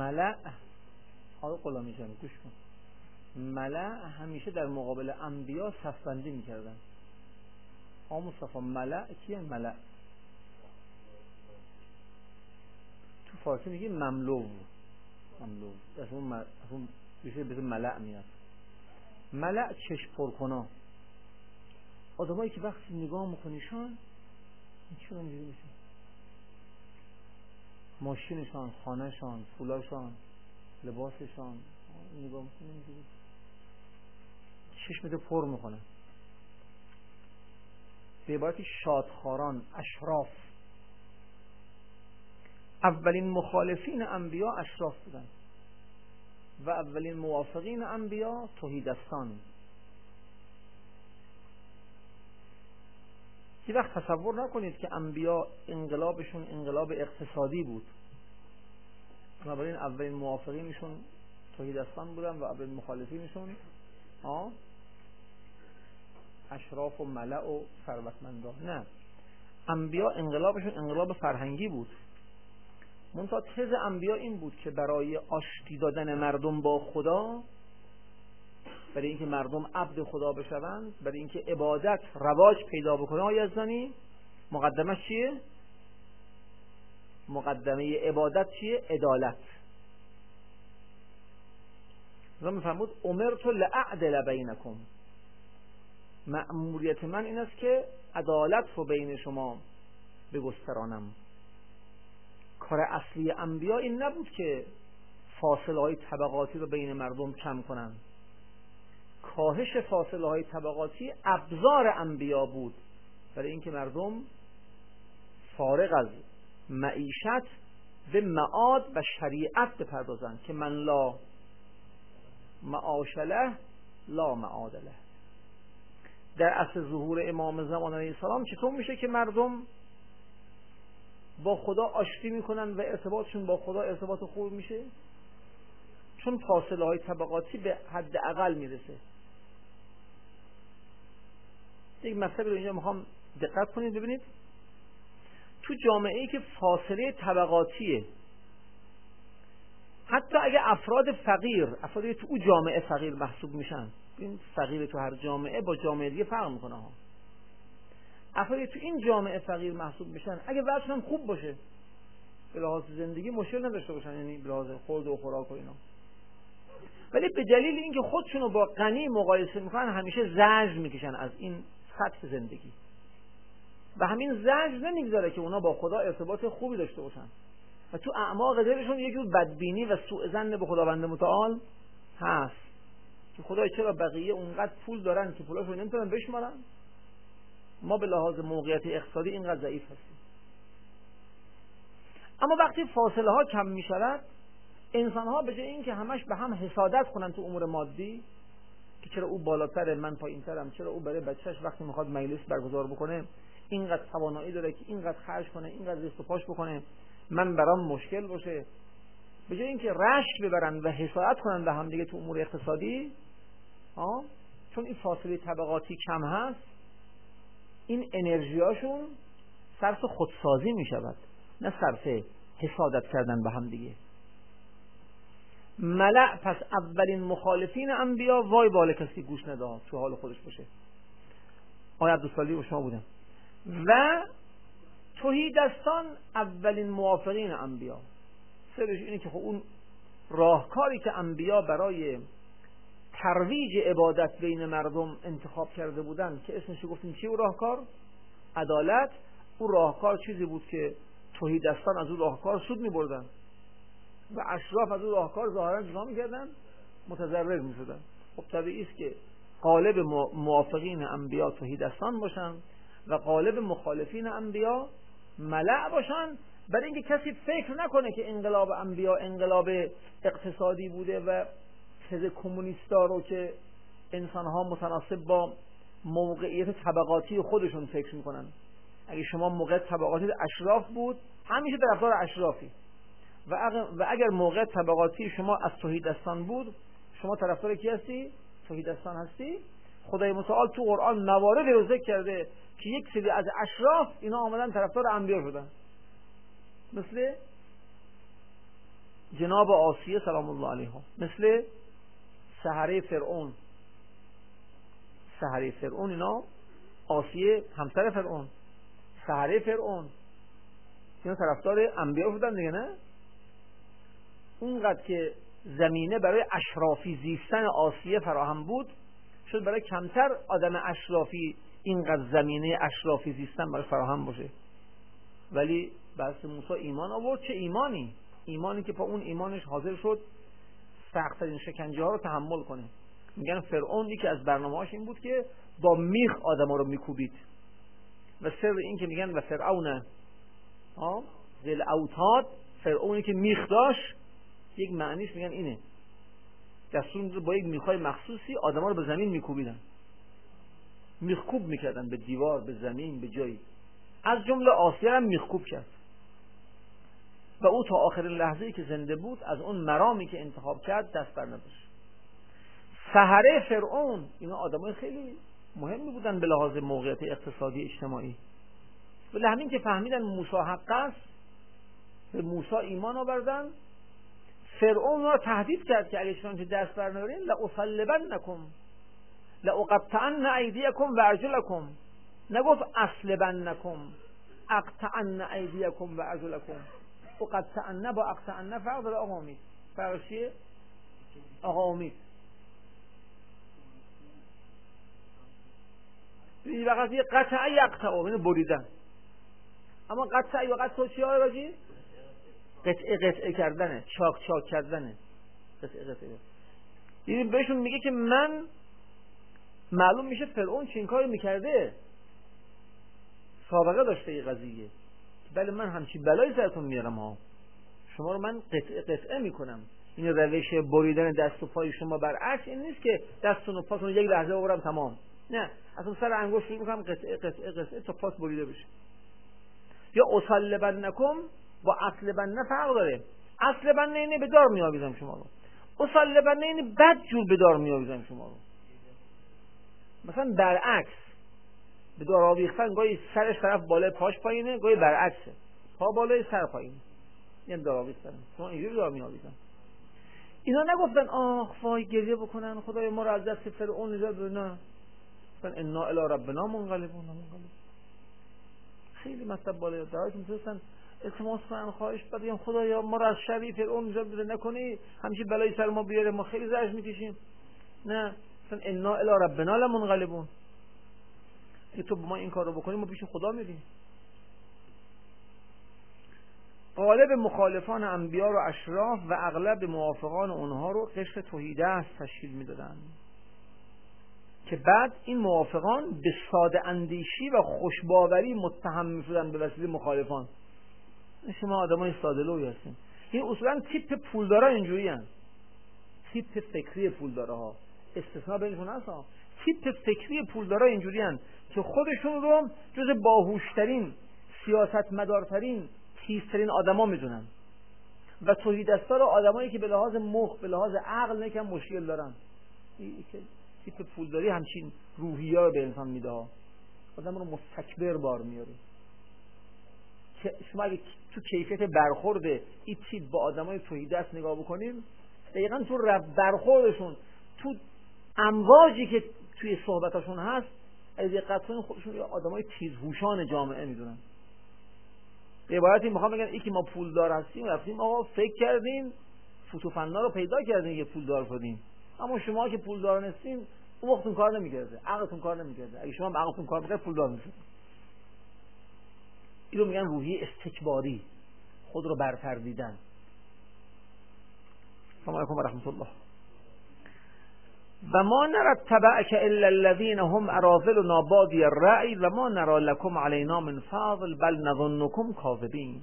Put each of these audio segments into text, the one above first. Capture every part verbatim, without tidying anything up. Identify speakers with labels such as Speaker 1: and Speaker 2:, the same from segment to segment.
Speaker 1: ملأ، حالا غلامی جان گوش کن، ملأ همیشه در مقابل انبیا صفبندی میکردن. آقا مصطفی ملأ کیه؟ ملأ تو فارسی میگه مملو، مملو از اون از اون میشه به ملأ میاد. ملأ چشم پرکنا، آدمایی که وقتی نگاه میکنیشان چی اینجوری میشه، ماشینشان، خانهشان، پولاشان، لباسشان، نگاه میکنی اینجوری چشمت پر میکنه. به عبارتی شادخواران، اشراف. اولین مخالفین انبیا اشراف بودن و اولین موافقین انبیا تهیدستان. یه وقت تصور نکنید که انبیا انقلابشون انقلاب اقتصادی بود، بنابراین اولین موافقینشون تهیدستان بودن و اولین مخالفینشون آه اشراف و ملأ و ثروتمندان. نه، انبیا انقلابشون انقلاب فرهنگی بود. منتها تز انبیا این بود که برای آشتی دادن مردم با خدا، برای اینکه مردم عبد خدا بشوند، برای اینکه عبادت رواج پیدا بکنه، آقای یزدانی مقدمه چیه؟ مقدمه عبادت چیه؟ عدالت. و میفرمود امرت لأعدل بینکم، مأموریت من این است که عدالت رو بین شما بگسترانم. کار اصلی انبیا این نبود که فاصله های طبقاتی رو بین مردم کم کنن. کاهش فاصله های طبقاتی ابزار انبیا بود برای اینکه مردم فارغ از معیشت به معاد و شریعت بپردازن که من لا معاش له لا معاد له. در عصر ظهور امام زمان علیه السلام چطور میشه که مردم با خدا آشتی میکنن و ارتباطشون با خدا ارتباط خوب میشه؟ چون فاصله های طبقاتی به حد اقل میرسه. یک مسئله رو اینجا میخوام دقت کنید ببینید، تو جامعه ای که فاصله طبقاتیه، حتی اگه افراد فقیر، افرادی تو اون جامعه فقیر محسوب میشن، این فقیر تو هر جامعه با جامعه دیگه فرق میکنه ها، افرادی تو این جامعه فقیر محسوب میشن اگه وضعشون خوب باشه، به لحاظ زندگی مشکل نداشته باشن، یعنی به لحاظ خورد و خوراک و اینا، ولی به دلیل اینکه خودشونو با غنی مقایسه میکنن همیشه زجر میکشن از این سطح زندگی و همین زجر نمیگذاره که اونا با خدا ارتباط خوبی داشته باشن و تو اعماق دلشون یه جور بدبینی و سوء ظن به خداوند متعال هست که خدای چرا بقیه اونقدر پول دارن که پولاشو نمیتونن بشمارن، ما به لحاظ موقعیت اقتصادی اینقدر ضعیف هستیم. اما وقتی فاصله ها کم میشود، انسان ها به جای اینکه همش به هم حسادت کنن تو امور مادی که چرا او بالاتره من پایینترم، چرا او برای بچهش وقتی میخواد مجلس برگزار بکنه اینقدر توانایی داره که اینقدر خرج کنه، اینقدر ریخت و پاش بکنه، من برام مشکل باشه، به جای اینکه رشک ببرن و حسادت کنن به هم دیگه تو امور اقتصادی، ها، چون این فاصله طبقاتی کم هست، این انرژیاشون صرف خودسازی میشود، نه صرف حسادت کردن به هم دیگه. ملأ پس اولین مخالفین انبیا، وای بالا کسی گوش نده تو حال خودش باشه. آقای عبدالصالحی و شما بودن. و تهیدستان اولین موافقین انبیا. سرش اینه که خب اون راهکاری که انبیا برای ترویج عبادت بین مردم انتخاب کرده بودن که اسمش گفتیم چی؟ اون راهکار عدالت. اون راهکار چیزی بود که تهیدستان از اون راهکار سود می‌بردن و اشراف از اون راهکار ظاهرا جلوه می‌کردن، متضرر می‌شدن. خب طبیعی است که غالب موافقین انبیا تهیدستان باشن و غالب مخالفین انبیا ملأ باشن، برای اینکه کسی فکر نکنه که انقلاب انبیا انقلاب اقتصادی بوده و تز کمونیستا رو که انسان‌ها متناسب با موقعیت طبقاتی خودشون فکر می‌کنن. اگه شما موقع طبقاتی اشراف بود همیشه طرفدار اشرافی و اگر, و اگر موقع طبقاتی شما از تهیدستان بود شما طرفدار کی هستی؟ تهیدستان هستی. خدای متعال تو قرآن مواردی رو ذکر کرده که یک سری از اشراف اینا آمدن طرفدار انبیا شدن، مثل جناب آسیه سلام الله علیها، مثل سحره فرعون. سحره فرعون اینا، آسیه همسر فرعون، سحره فرعون، اینا طرفدار انبیا بودن دیگه، نه؟ اونقدر که زمینه برای اشرافی زیستن آسیه فراهم بود، شد برای کمتر آدم اشرافی اینقدر زمینه اشرافی زیستن برای فراهم باشه. ولی بس موسی ایمان آورد. چه ایمانی؟ ایمانی که با اون ایمانش حاضر شد سخت‌ترین شکنجه ها رو تحمل کنه. میگن فرعون یکی از برنامه‌هاش این بود که با میخ آدما رو میکوبید. و سر این که میگن و فرعون ها ذل اوتاد، فرعونی که میخ داشت، یک معنیش میگن اینه، دستور میده با یک میخای مخصوصی آدما رو به زمین میکوبیدن، میخکوب میکردن به دیوار، به زمین، به جایی. از جمله آسیه هم میخکوب کرد و او تا آخرین لحظه‌ای که زنده بود از اون مرامی که انتخاب کرد دست بر نداشت. سحره فرعون اینا آدمای خیلی مهمی بودن به لحاظ موقعیت اقتصادی اجتماعی. ولی همین که فهمیدن موسی حق است، به موسی ایمان آوردن. فرعون را تهدید کرد که اگه شما دست بر نیارین لأصلبنکم لأقطعن ایدیکم و ارجلکم. نگفت اصلبنکم، اقطعن ایدیکم و ارجلکم. اقطعن با اقطعن فرق داره آقا امید. فرقش چیه؟ آقا امید این وقت یه قطعه یقطعه اینو بریدن. اما قطعه یا قطعه چی های راجی؟ قطعه قطعه کردنه، چاک چاک کردنه، قطعه قطعه. یعنی بهشون میگه که من معلوم میشه فرعون چین کاری میکرده، سابقه داشته این قضیه، بله من همچی بلایی سرتون میارم ها، شما رو من قطعه قطعه میکنم. این روش بریدن دست و پای شما برعکس این نیست که دستون و پاتون یک لحظه ببرم تمام، نه، اصلا سر انگشت رو میکنم قطعه قطعه قطعه تا پاس بریده بشه. یا اصلبنکم با اصلبنه فرق داره. اصلبنه اینه به دار میآویزم شما رو، اصلبنه اینه بد جور به دار میآویزم شما رو. مثلا برعکس، به دار آویختن گاهی سرش طرف بالای پاش پایینه، گاهی برعکسه، پا بالای سر پایینه، یعنی دار آویختن. شما اینجوری دار میآویزن. اینا نگفتن آخ وای گریه بکنن خدای ما رو از دست فرعون نجات بده، نه، گفتن انا الی ربنا منقلبون. خیلی مطلب بالای دارش میتونستن التماس کنن، خواهش بگم خدایا ما رو از شر فرعون نجات بده، نکنی همچین بلایی سر ما بیاره، ما خیلی زجر میکشیم. نه، مثلا انا الی ربنا لمنقلبون، که تو با ما این کار رو بکنیم ما پیش خدا میریم. غالب مخالفان انبیا و اشراف و اغلب موافقان اونها رو قشر توحیدست تشکیل میدادن که بعد این موافقان به ساده اندیشی و خوشباوری متهم میشدن به وسیله مخالفان. شما آدمای ساده لوحی هستین. این اصولا تیپ پولدارا اینجوری هستن، تیپ فکری پولدارا ها، استثناء بینشون هست ها. تیپ فکری پولدارا اینجوری هستن که خودشون رو جز باهوشترین، سیاستمدارترین، تیزترین آدما میدونن و توحیدستا رو آدمایی که به لحاظ مخ، به لحاظ عقل یکم مشکل دارن. این تیپ پولداری همچین روحیه رو به انسان میده ها، آدم رو مستکبر بار میاره. که شما اگه تو کیفیت برخورد این تیپ با آدمای توحیدست نگاه بکنید، دقیقاً تو برخوردشون، تو امواجی که توی صحبتاشون هست، از دقت کنید خودشون یا آدمای تیزهوشان جامعه میدونن. به عبارتی میخوام بگم یکی ما پولدار هستیم، رفتیم آقا فکر کردیم فوتوفنا رو پیدا کردیم یه پولدار شدیم، اما شما که پولدار نیستین اون وقتون کار نمیکرده، عقلتون کار نمیکرده. اگه شما عقلتون کار میکرد پولدار میشید. اینو میگن روحیه استکباری، خود رو برتر دیدن. السلام علیکم و رحمت الله. و ما نرى تبعك الا الذين هم اراذلنا بادی الرأی و ما نرى لكم علينا من فضل بل نظنكم کاذبین.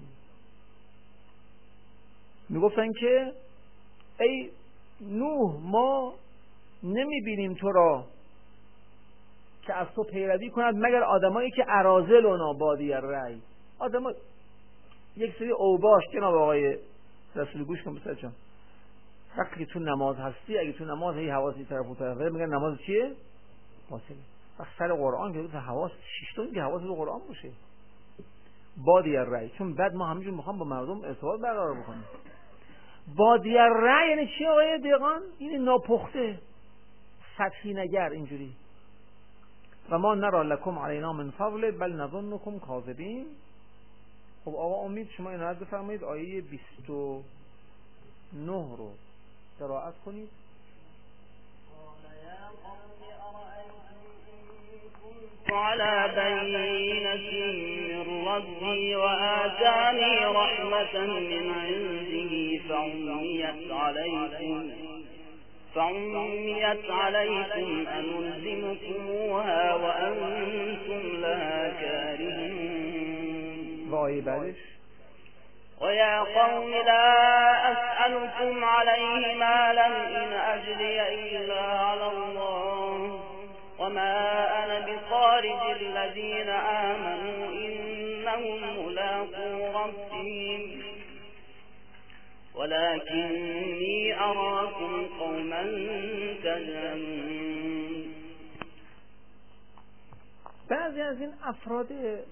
Speaker 1: میگفتن که ای نوح ما نمیبینیم تو را که از تو پیروی کند مگر آدمایی که اراذلنا بادی الرأی، آدم یک سری اوباش. جناب آقای رسول گوش کن بسر جان، وقتی تو نماز هستی، اگه تو نماز هی حواسی طرف و طرف میگن نماز چیه؟ باطله. وقتی سر قرآن که تو حواس شیشتون که حواس رو قرآن باشه. بادی الرأی، چون بعد ما همینجور میخوام با مردم ارتباط برقرار بکنیم. بادیه رأی یعنی چی آقای دیقان؟ این ناپخته، سطحی نگر اینجوری. و ما نرا لکم علینا من فضل بل نظنکم کاذبین. خب آقا امید شما این رد بفرمایید آیه بیست و نه رو قرائت کنید.
Speaker 2: على بينة من ربي وآتاني رحمة من عنده فعميت عليكم فعميت عليكم أنلزمكموها وأنتم لها كارهون.
Speaker 1: وآية بعدش
Speaker 2: ويا قوم لا أسألكم عليه مالا إن أجري إلا على الله وما أنا بخارج الذين آمنوا إنهم ملاقو ربهم ولكني أراكم قوما تجهلون.
Speaker 1: بعضی از این افراد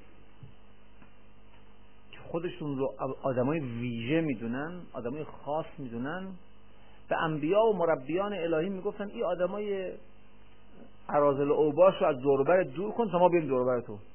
Speaker 1: خودشون رو آدمای ویژه میدونن، آدمای خاص میدونن، به انبیا و مربیان الهی میگفتن این آدمای اراذل و اوباش رو از دور و بر دور کن تا ما بریم دور و بر تو.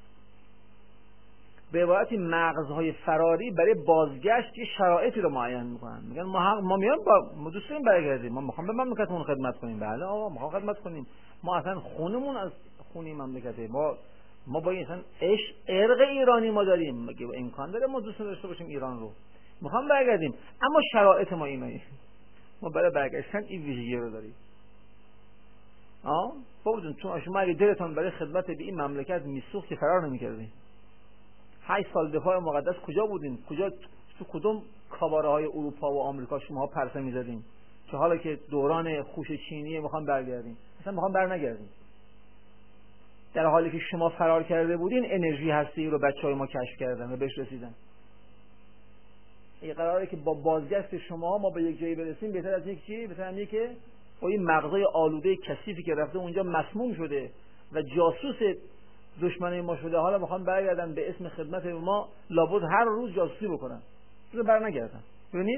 Speaker 1: به عبارتی مغزهای فراری برای بازگشت یه شرایطی رو معین میکنن. میگن ما حق ما میان با ما دوست داریم برگردیم، ما میخوام به مملکتمون خدمت کنیم. بله آقا میخوام خدمت کنیم، ما اصلا خونمون از خونی مملکته، ما ما با این اصلا عشق ارق ایرانی ما داریم، مگه امکان داره ما دوست داشته باشیم ایران رو؟ میخوام برگردیم اما شرایط ما اینه، ما برای برگشتن این ویژگی رو داریم. آه بابا چون شما اگه دلتون برای خدمت به این مملکت میسوخت که فرار نمی‌کردین. هشت سال دفاع مقدس کجا بودین؟ کجا تو کدوم کاباره های اروپا و آمریکا شما پرسه می‌زدین که حالا که دوران خوش چینیه میخوام برگردین؟ اصلا میخوام برنگردین. در حالی که شما فرار کرده بودین انرژی هستی رو بچهای ما کشف کردن و بهش رسیدن. این قراره که با بازگشت شما ما به یک جایی برسیم بهتر از یک چی؟ بهتر از اینه که با این مغزای آلوده کثیفی که رفته اونجا مسموم شده و جاسوس دشمنای ما شده، حالا میخوان برگردن به اسم خدمت ما، لابد هر روز جاسوسی بکنن. رو برنگردن. ببینید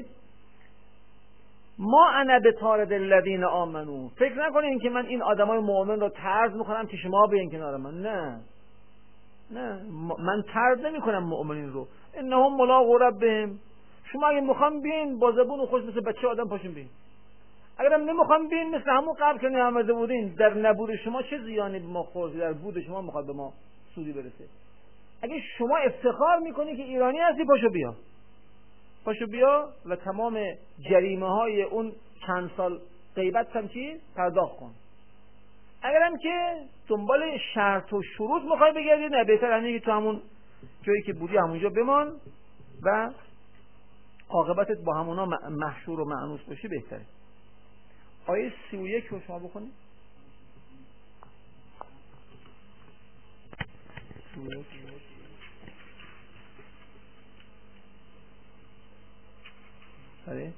Speaker 1: ما انا بطارد الذین آمنو، فکر نکنین که من این آدمای مؤمن رو طرد میکنم که شما بیاین کنار من. نه نه من طرد نمیکنم مؤمنین رو. انهم ملاقو ربهم. شما اگه میخوام بیاین با زبون خوش مثل بچه آدم پاشین بیاین. اگرم نمیخوام بیاین مثل همون قبل که نیامده بودین، در نبود شما چه زیانی به ما خورد، در بود شما میخواد به ما سودی برسه. اگه شما افتخار میکنی که ایرانی هستی پاشو بیا، پاشو بیا و تمام جریمه های اون چند سال غیبت هم چی پرداخت کن. اگرم که دنبال شرط و شروط میخوای بگردی، نه بهتر همینه که تو همون جایی که بودی همونجا بمان و عاقبتت با همونا محشور و مأنوس باشی بهتره. آیه سی و یک رو شما بخونید. آره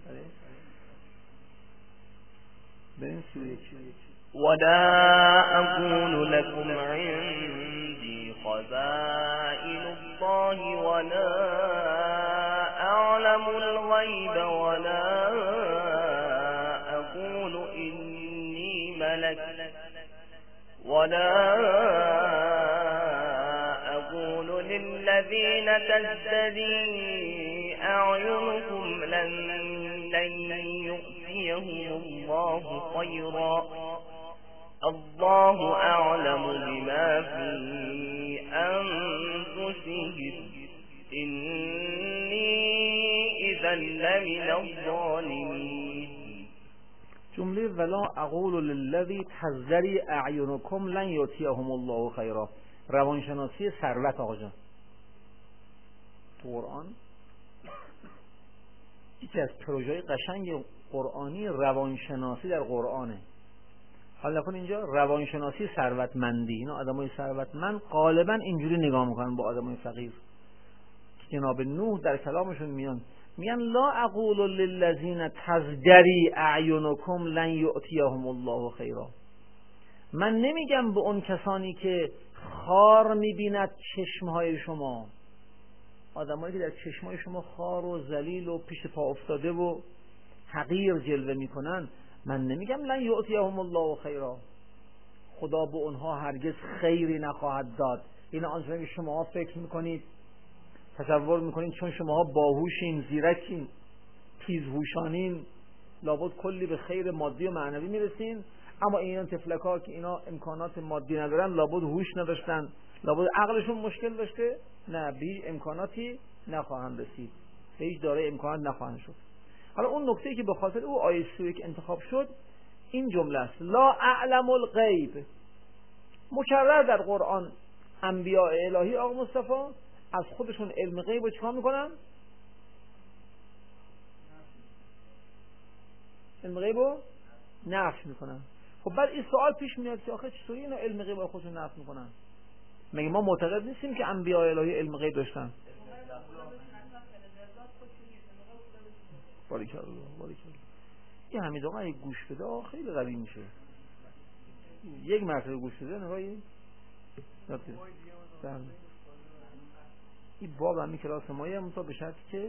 Speaker 1: بریم سی و یک.
Speaker 2: ولا أقول لكم عندي خزائن الله ولا أعلم الغيب ولا أقول إني ملك ولا أقول للذين تزدري أعينكم لن يؤتيهم الله خيرا الله أعلم بما في أنفسهم إني إذا لمن الظالمين.
Speaker 1: جمله ولا اقول للذی تزدری اعینکم لن یؤتیهم الله خیرا، روانشناسی ثروت. آقا جان تو قرآن یکی از پروژه‌های قشنگ قرآنی روانشناسی در قرآنه. حالا نکن اینجا روانشناسی ثروتمندی، اینا آدمای ثروتمند غالبا اینجوری نگاه میکنن با آدمای فقیر. جناب نوح در کلامشون میان میگن لا اقول للذین تزدری اعینکم لن یؤتیهم الله خیرا. من نمیگم به اون کسانی که خار میبیند چشمهای شما، آدمایی که در چشمهای شما خار و ذلیل و پیش پا افتاده و حقیر جلوه میکنن، من نمیگم لن یؤتیهم الله خیرا، خدا به اونها هرگز خیری نخواهد داد. این آنچنان که شما فکر میکنید، تصور میکنید چون شما باهوشین، زیرکین، تیزهوشانین، لابد کلی به خیر مادی و معنوی میرسین. اما اینا تفلکا که اینا امکانات مادی ندارن، لابد هوش نداشتن، لابد عقلشون مشکل داشته، نه به هیچ امکاناتی نخواهند رسید، به هیچ دارای امکانات نخواهند شد. حالا اون نکته‌ای که به خاطر او آیه سی و یک انتخاب شد این جمله است: لا اعلم الغیب. مکرر در قرآن انبیاء الهی آقا مصطفی از خودشون علم غیب رو چیکار میکنن؟ علم غیب رو نفی میکنن. خب بعد این سوال پیش میاد که آخه چطوری اینا علم غیب رو خودشون نفی میکنن؟ مگه ما معتقد نیستیم که انبیاء الهی علم غیب داشتن؟ باریکالله باریکالله. این حمید آقا اگه گوش بده خیلی قوی میشه. یک مرتبه گوش بده نگاهی این باب همی کلاس مایی هم تا به شرطی که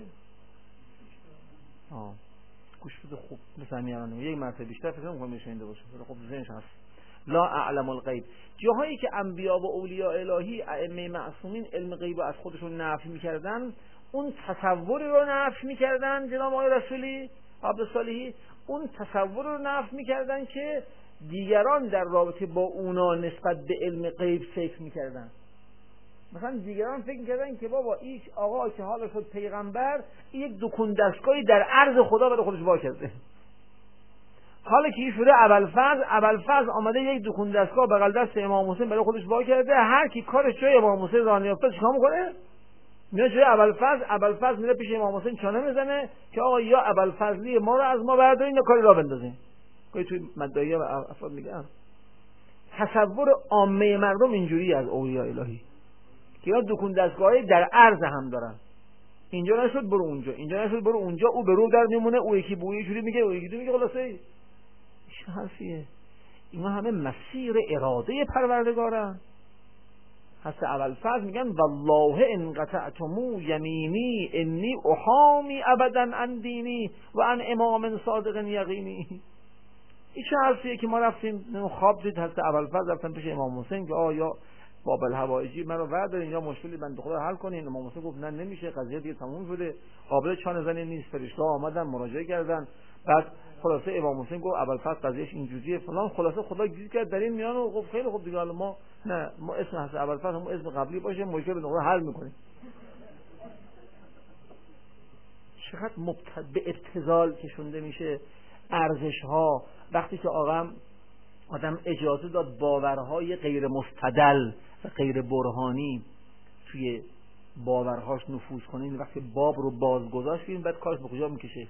Speaker 1: آه گوش بده خوب مثل همیانه یک مرتبه بیشتر فکر نمی‌کنم بشنیده باشه، ولی خب ذهنش هست. لا اعلم الغیب، جاهایی که انبیا و اولیاء الهی ائمه معصومین علم غیب از خودشون نفی میکردن، اون تصوری رو نفی میکردن جناب آقای رسولی عبدالصالحی، اون تصور رو نفی میکردن که دیگران در رابطه با اونا نسبت به علم غیب فکر میکردن. مثلا دیگران فکر میکردن که بابا این آقا که حالا شد پیغمبر، این یک دکون دستگاهی در عرض خدا برای خودش وا کرده. حالا که این شده ابوالفضل، ابوالفضل آمده یک دکون دستگاه بغل دست امام حسین برای خودش وا کرده. هر کی کارش جای امام حسین راه نیافته چیکار میکنه؟ میاد جای ابوالفضل، ابوالفضل میره پیش امام حسین چانه میزنه که آقا یا ابوالفضلی ما رو از ما بردارین یا کاری راه بندازین. کوئی توی مدعی افراد میگن تصور عامه مردم اینجوری از اولیاء الهی که یا دکون دستگاهی در عرض هم دارن، اینجا نشد برو اونجا، اینجا نشد برو اونجا، او به رو در میمونه، او یکی بویی جوری میگه، او یکی دو میگه. خلاصه چه حرفیه؟ اینا همه مسیر اراده پروردگارن. حضرت ابوالفضل میگن والله ان قطعتمو یمینی انی احامی ابدا عن دینی و عن امام صادق یقینی. این چه حرفیه که ما رفتیم خواب دید حضرت ابوالفضل رفتن پیش امام حسین که آیا باب الحوائجی منو بردارین یا مشکلی بنده خدا حل کنین. امام حسین گفت نه نمیشه، قضیه دیگه تموم شده، قابل چانه زنی نیست. فرشته آمدن مراجعه کردن، بعد خلاصه امام حسین گفت ابوالفضل قضیهش اینجوریه فلان. خلاصه خدا گیر کرد در این میان و گفت خیلی خوب دیگه حالا ما نه ما اسم حضرت ابوالفضل هم اسم قبلی باشه، مشکل به نقطه حل میکنیم. چقدر مبتد به ابتذال کشونده میشه ارزش ها وقتی که آقا آدم اجازه داد باورهای غیر مستدل و غیر برهانی توی باورهاش نفوذ کنه. این وقتی باب رو بازگذاشت ببین بعد کارش به کجا میکشه.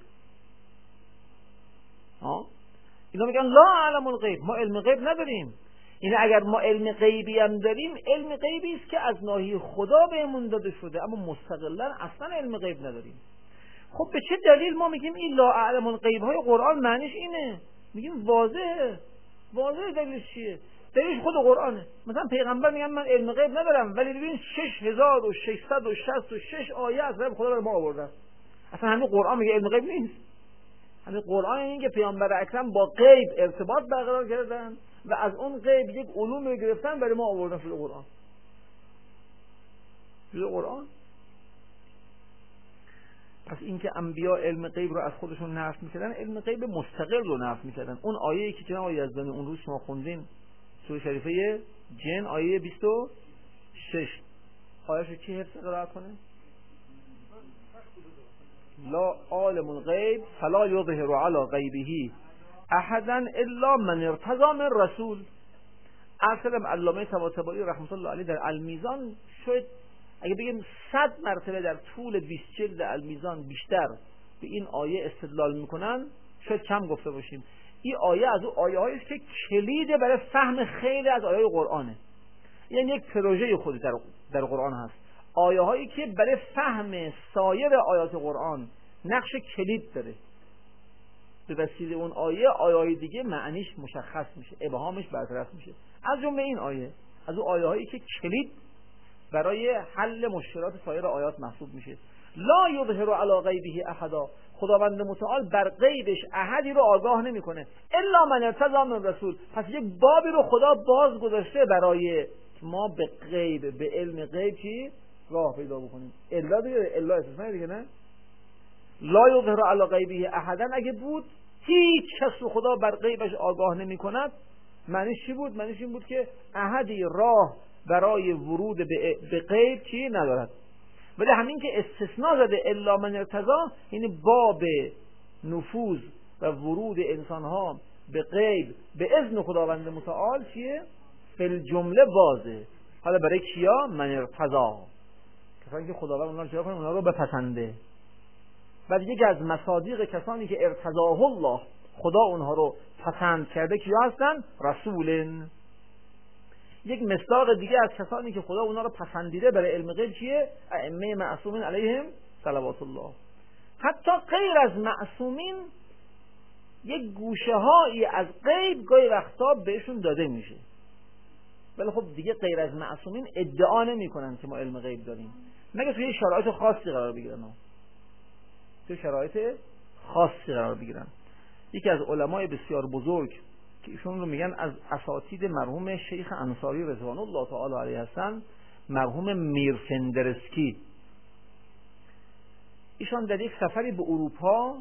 Speaker 1: ها اینا میگن لا اعلم الغیب، ما علم غیب نداریم. این اگر ما علم غیبی هم داریم، علم غیبی است که از ناحیه خدا بهمون داده شده، اما مستقلا اصلا علم غیب نداریم. خب به چه دلیل ما میگیم این لا اعلم الغیب های قرآن معنیش اینه؟ میگیم واضحه. واضحه دلیلش چیه؟ دلیلش خود قرآنه. مثلا پیغمبر میگن من علم غیب ندارم، ولی ببین شش هزار و ششصد و شصت و شش آیه از رب خدا برای ما آوردن. اصلا همین قرآن میگه علم غیب نیست. همین قرآن این که پیامبر اکرم با غیب ارتباط برقرار کردن و از اون غیب یک علوم رو گرفتن برای ما آوردن شده قرآن. شده قرآن. پس اینکه انبیا علم غیب رو از خودشون نفی میکردن، علم غیب مستقل رو نفی میکردن. اون آیه‌ای که جناب یزدانی اون روز شما خوندین سوره شریفه جن آیه بیست و شش، آیه‌شو کی حفظ قرائت کنه؟ لا عالم الغیب فلا یظهر علی غیبه احدا الا من ارتضی من رسول. اصلا علامه طباطبایی رحمت الله علیه در المیزان شاید اگه بگیم صد مرتبه در طول بیست جلد المیزان بیشتر به این آیه استدلال میکنن، شاید کم گفته باشیم. این آیه از اون آیه هایی است که کلیده برای فهم خیلی از آیه قرآنه. یعنی یک پروژه خودی در, در قرآن هست. آیه هایی که برای فهم سایر آیات قرآن نقش کلید داره. به وسیله اون آیه آیه های دیگه معنیش مشخص میشه، ابهامش برطرف میشه. از جمله این آیه از اون آیه هایی که کلید برای حل مشکلات سایر آیات محسوب میشه. لا یظهر علی غیبه احدا، خداوند متعال بر غیبش احدی رو آگاه نمیکنه الا من ارتضی من رسول. پس یک بابی رو خدا باز گذاشته برای ما به غیب، به علم غیب چی راه پیدا بکنیم. الا دیگه، الا استثناء دیگه، نه لا یظهر علی غیبه احدا اگه بود هیچ کس رو خدا بر غیبش آگاه نمی کند، معنیش چی بود؟ معنیش این بود که احدی راه برای ورود به غیب چی ندارد. ولی همین که استثناء زده الا من ارتضی، یعنی باب نفوذ و ورود انسانها به غیب به اذن خداوند متعال چیه؟ فی الجمله بازه. حالا برای کیا؟ من ارتضی، کسانی که خداوند اونها رو چرا کنه؟ اونها رو بپسنده. بعد یکی از مصادیق کسانی که ارتضاه الله، خدا اونها رو پسند کرده، کیا هستن؟ رسولن. یک مصداق دیگه از کسانی که خدا اونها رو پسندیده برای علم غیب چیه؟ ائمه معصومین علیهم صلوات الله. حتی غیر از معصومین یک گوشه هایی از غیب گاهی وقتا بهشون داده میشه، ولی خب دیگه غیر از معصومین ادعا نمیکنن که ما علم غیب داریم، مگه توی شرایط خاصی قرار بگیرن. توی شرایط خاصی قرار بگیرن. یکی از علمای بسیار بزرگ که ایشون رو میگن از اساتید مرحوم شیخ انصاری رضوان الله تعالی علیه هستن، مرحوم میرفندرسکی، ایشان در یک سفری به اروپا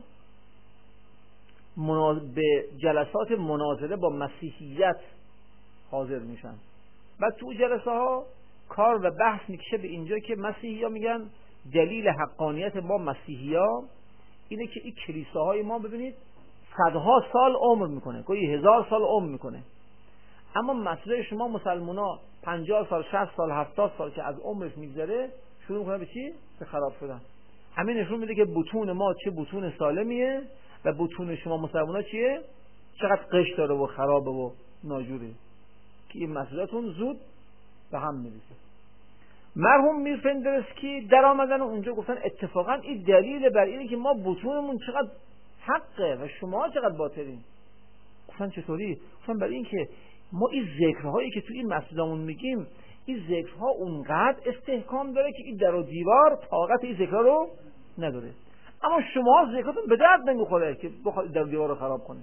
Speaker 1: به جلسات مناظره با مسیحیت حاضر میشن. بعد تو جلسه ها کار و بحث میکشه به اینجا که مسیحی ها میگن دلیل حقانیت ما مسیحی ها اینه که این کلیساهای ما ببینید صدها سال عمر میکنه، گویی هزار سال عمر میکنه، اما مسئله شما مسلمان ها پنجاه سال، شصت سال، هفتاد سال که از عمرش میگذره شروع میکنه به چی؟ به خراب شدن. همین نشون میده که بطون ما چه بطون سالمیه و بطون شما مسلمان ها چیه؟ چقدر قش داره و خرابه و ناجوره که این مسئلهتون زود به هم میریزه. مرحوم میرفندرسکی در آمدن اونجا گفتن اتفاقا این دلیل بر اینه که ما بطونمون چقدر حقه و شما چقدر باطلین. گفتن چطوری؟ گفتن برای این که ما این ذکرهایی که توی این مسجدمون میگیم این ذکرها اونقدر استحکام داره که این در و دیوار طاقت این ذکرها رو نداره، اما شما ذکرتون به درد نمیخوره که بخواید در و دیوار رو خراب کنید.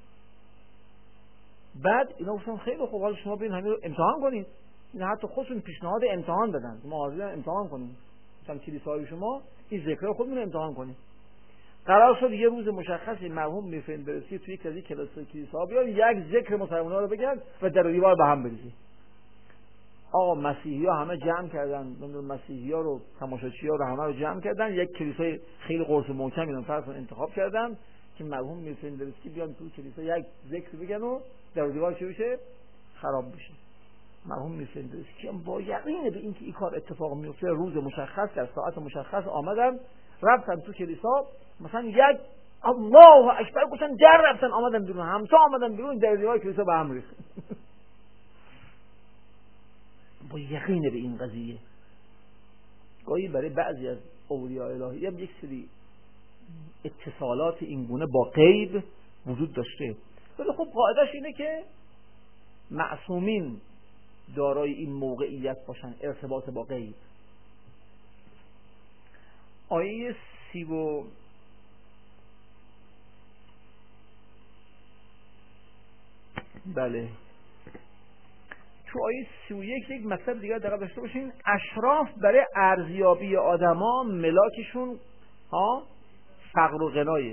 Speaker 1: بعد اینا گفتن خیلی خوب، حالا شما ببین همین رو امتحان کنید. این حتی خودشون پیشنهاد امتحان دادن، ما حاضرین امتحان کنیم، مثلا کلیسای شما این ذکر خودمون رو امتحان کنیم. قرار شد یه روز مشخصی مرحوم میرفندرسکی توی یک از این کلیسای کلیسا بیاد یک ذکر مسلمان‌ها رو بگن و در و دیوار به هم بریزه. آقا مسیحی‌ها همه جمع کردن، نمیدونم مسیحی‌ها رو، تماشاچی‌ها رو همه رو جمع کردن، یک کلیسای خیلی قرص محکم اینا فرضاً انتخاب کردن که مرحوم میرفندرسکی بیان تو کلیسا یک ذکر بگن و در و دیوار چه بشه؟ خراب بشه. مرحوم میرفندرسکی هم با یقین به اینکه این کار اتفاق میفته روز مشخص در ساعت مشخص آمدن، رفتن تو کلیسا، مثلا یک الله اکبر گفتن، در رفتن آمدن بیرون، همسا آمدن بیرون، در دیوار کلیسا به هم ریخت. با یقین به این قضیه. گاهی برای بعضی از اولیاء الهی هم یک سری اتصالات این گونه با غیب وجود داشته، ولی خب قاعدش اینه که معصومین دارای این موقعیت باشن، ارتباط با غیب. آیه سی و بله تو آیه سی و یک یک مطلب دیگر دقیق داشته باشین. اشراف برای ارزیابی آدما ملاکشون ها فقر و غنایه،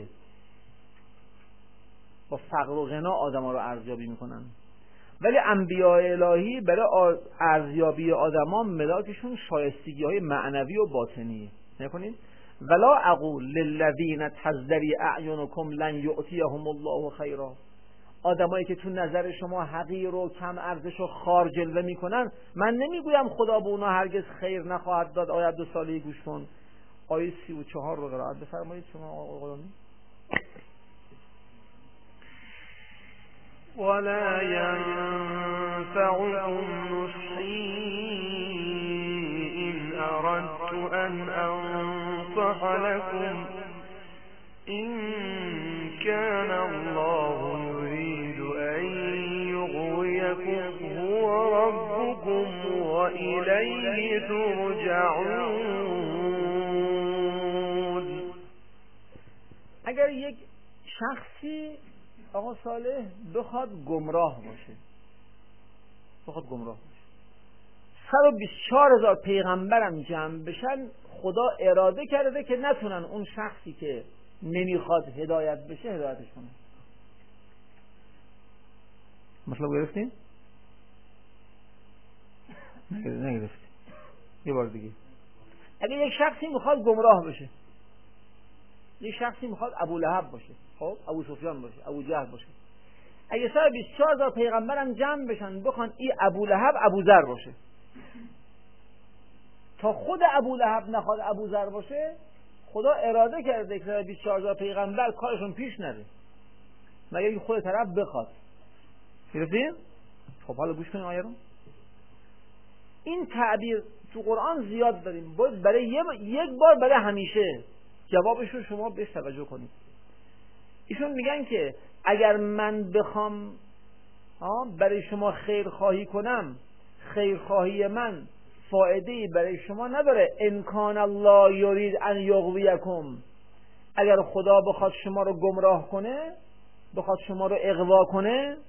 Speaker 1: با فقر و غنا آدما رو ارزیابی میکنن، ولی انبیاء الهی برای ارزیابی آدما ملاکشون شایستگی های معنوی و باطنیه. نکنید ولا اقول للذین تزدری اعینکم لن یؤتیهم الله خیرا. آدمایی که تو نظر شما حقیر و کم ارزش و خار جلوه میکنن، من نمیگویم خدا به اونا هرگز خیر نخواهد داد. آیه عبدالصالحی گوش کن، آیه سی و چهار رو قرائت بفرمایید شما آقا غلامی.
Speaker 2: ولا ينفعكم نصحي إن أردت أن أنصح لكم إن كان الله يريد أن يغويكم هو ربكم وإليه ترجعون.
Speaker 1: اگر یک شخصی آقا صالح بخواد گمراه باشه بخواد گمراه باشه صد و بیست و چهار هزار پیغمبرم جمع بشن، خدا اراده کرده که نتونن اون شخصی که نمیخواد هدایت بشه هدایتش کنن. مطلب گرفتین؟ نگرفتین. یه بار دیگه اگه یک شخصی میخواد گمراه بشه، یک شخصی میخواد ابو لهب باشه، خب ابو سفیان باشه، ابو جهل باشه، اگه صد و بیست و چهار هزار پیغمبرم جمع بشن بخوان این ابو لهب ابو ذر باشه، تا خود ابو لهب نخواد ابو ذر باشه، خدا اراده کرده که صد و بیست و چهار هزار پیغمبر کارشون پیش نره مگر اینکه خود طرف بخواد. گرفتین؟ خب حالا گوش کنید آیه رو. این تعبیر تو قرآن زیاد داریم، باید برای یک بار برای همیشه جوابش رو شما بهش توجه کنید. ایشون میگن که اگر من بخوام برای شما خیرخواهی کنم، خیرخواهی من فایده‌ای برای شما نداره. ان کان الله یرید ان یغویکم، اگر خدا بخواد شما رو گمراه کنه، بخواد شما رو اغوا کنه،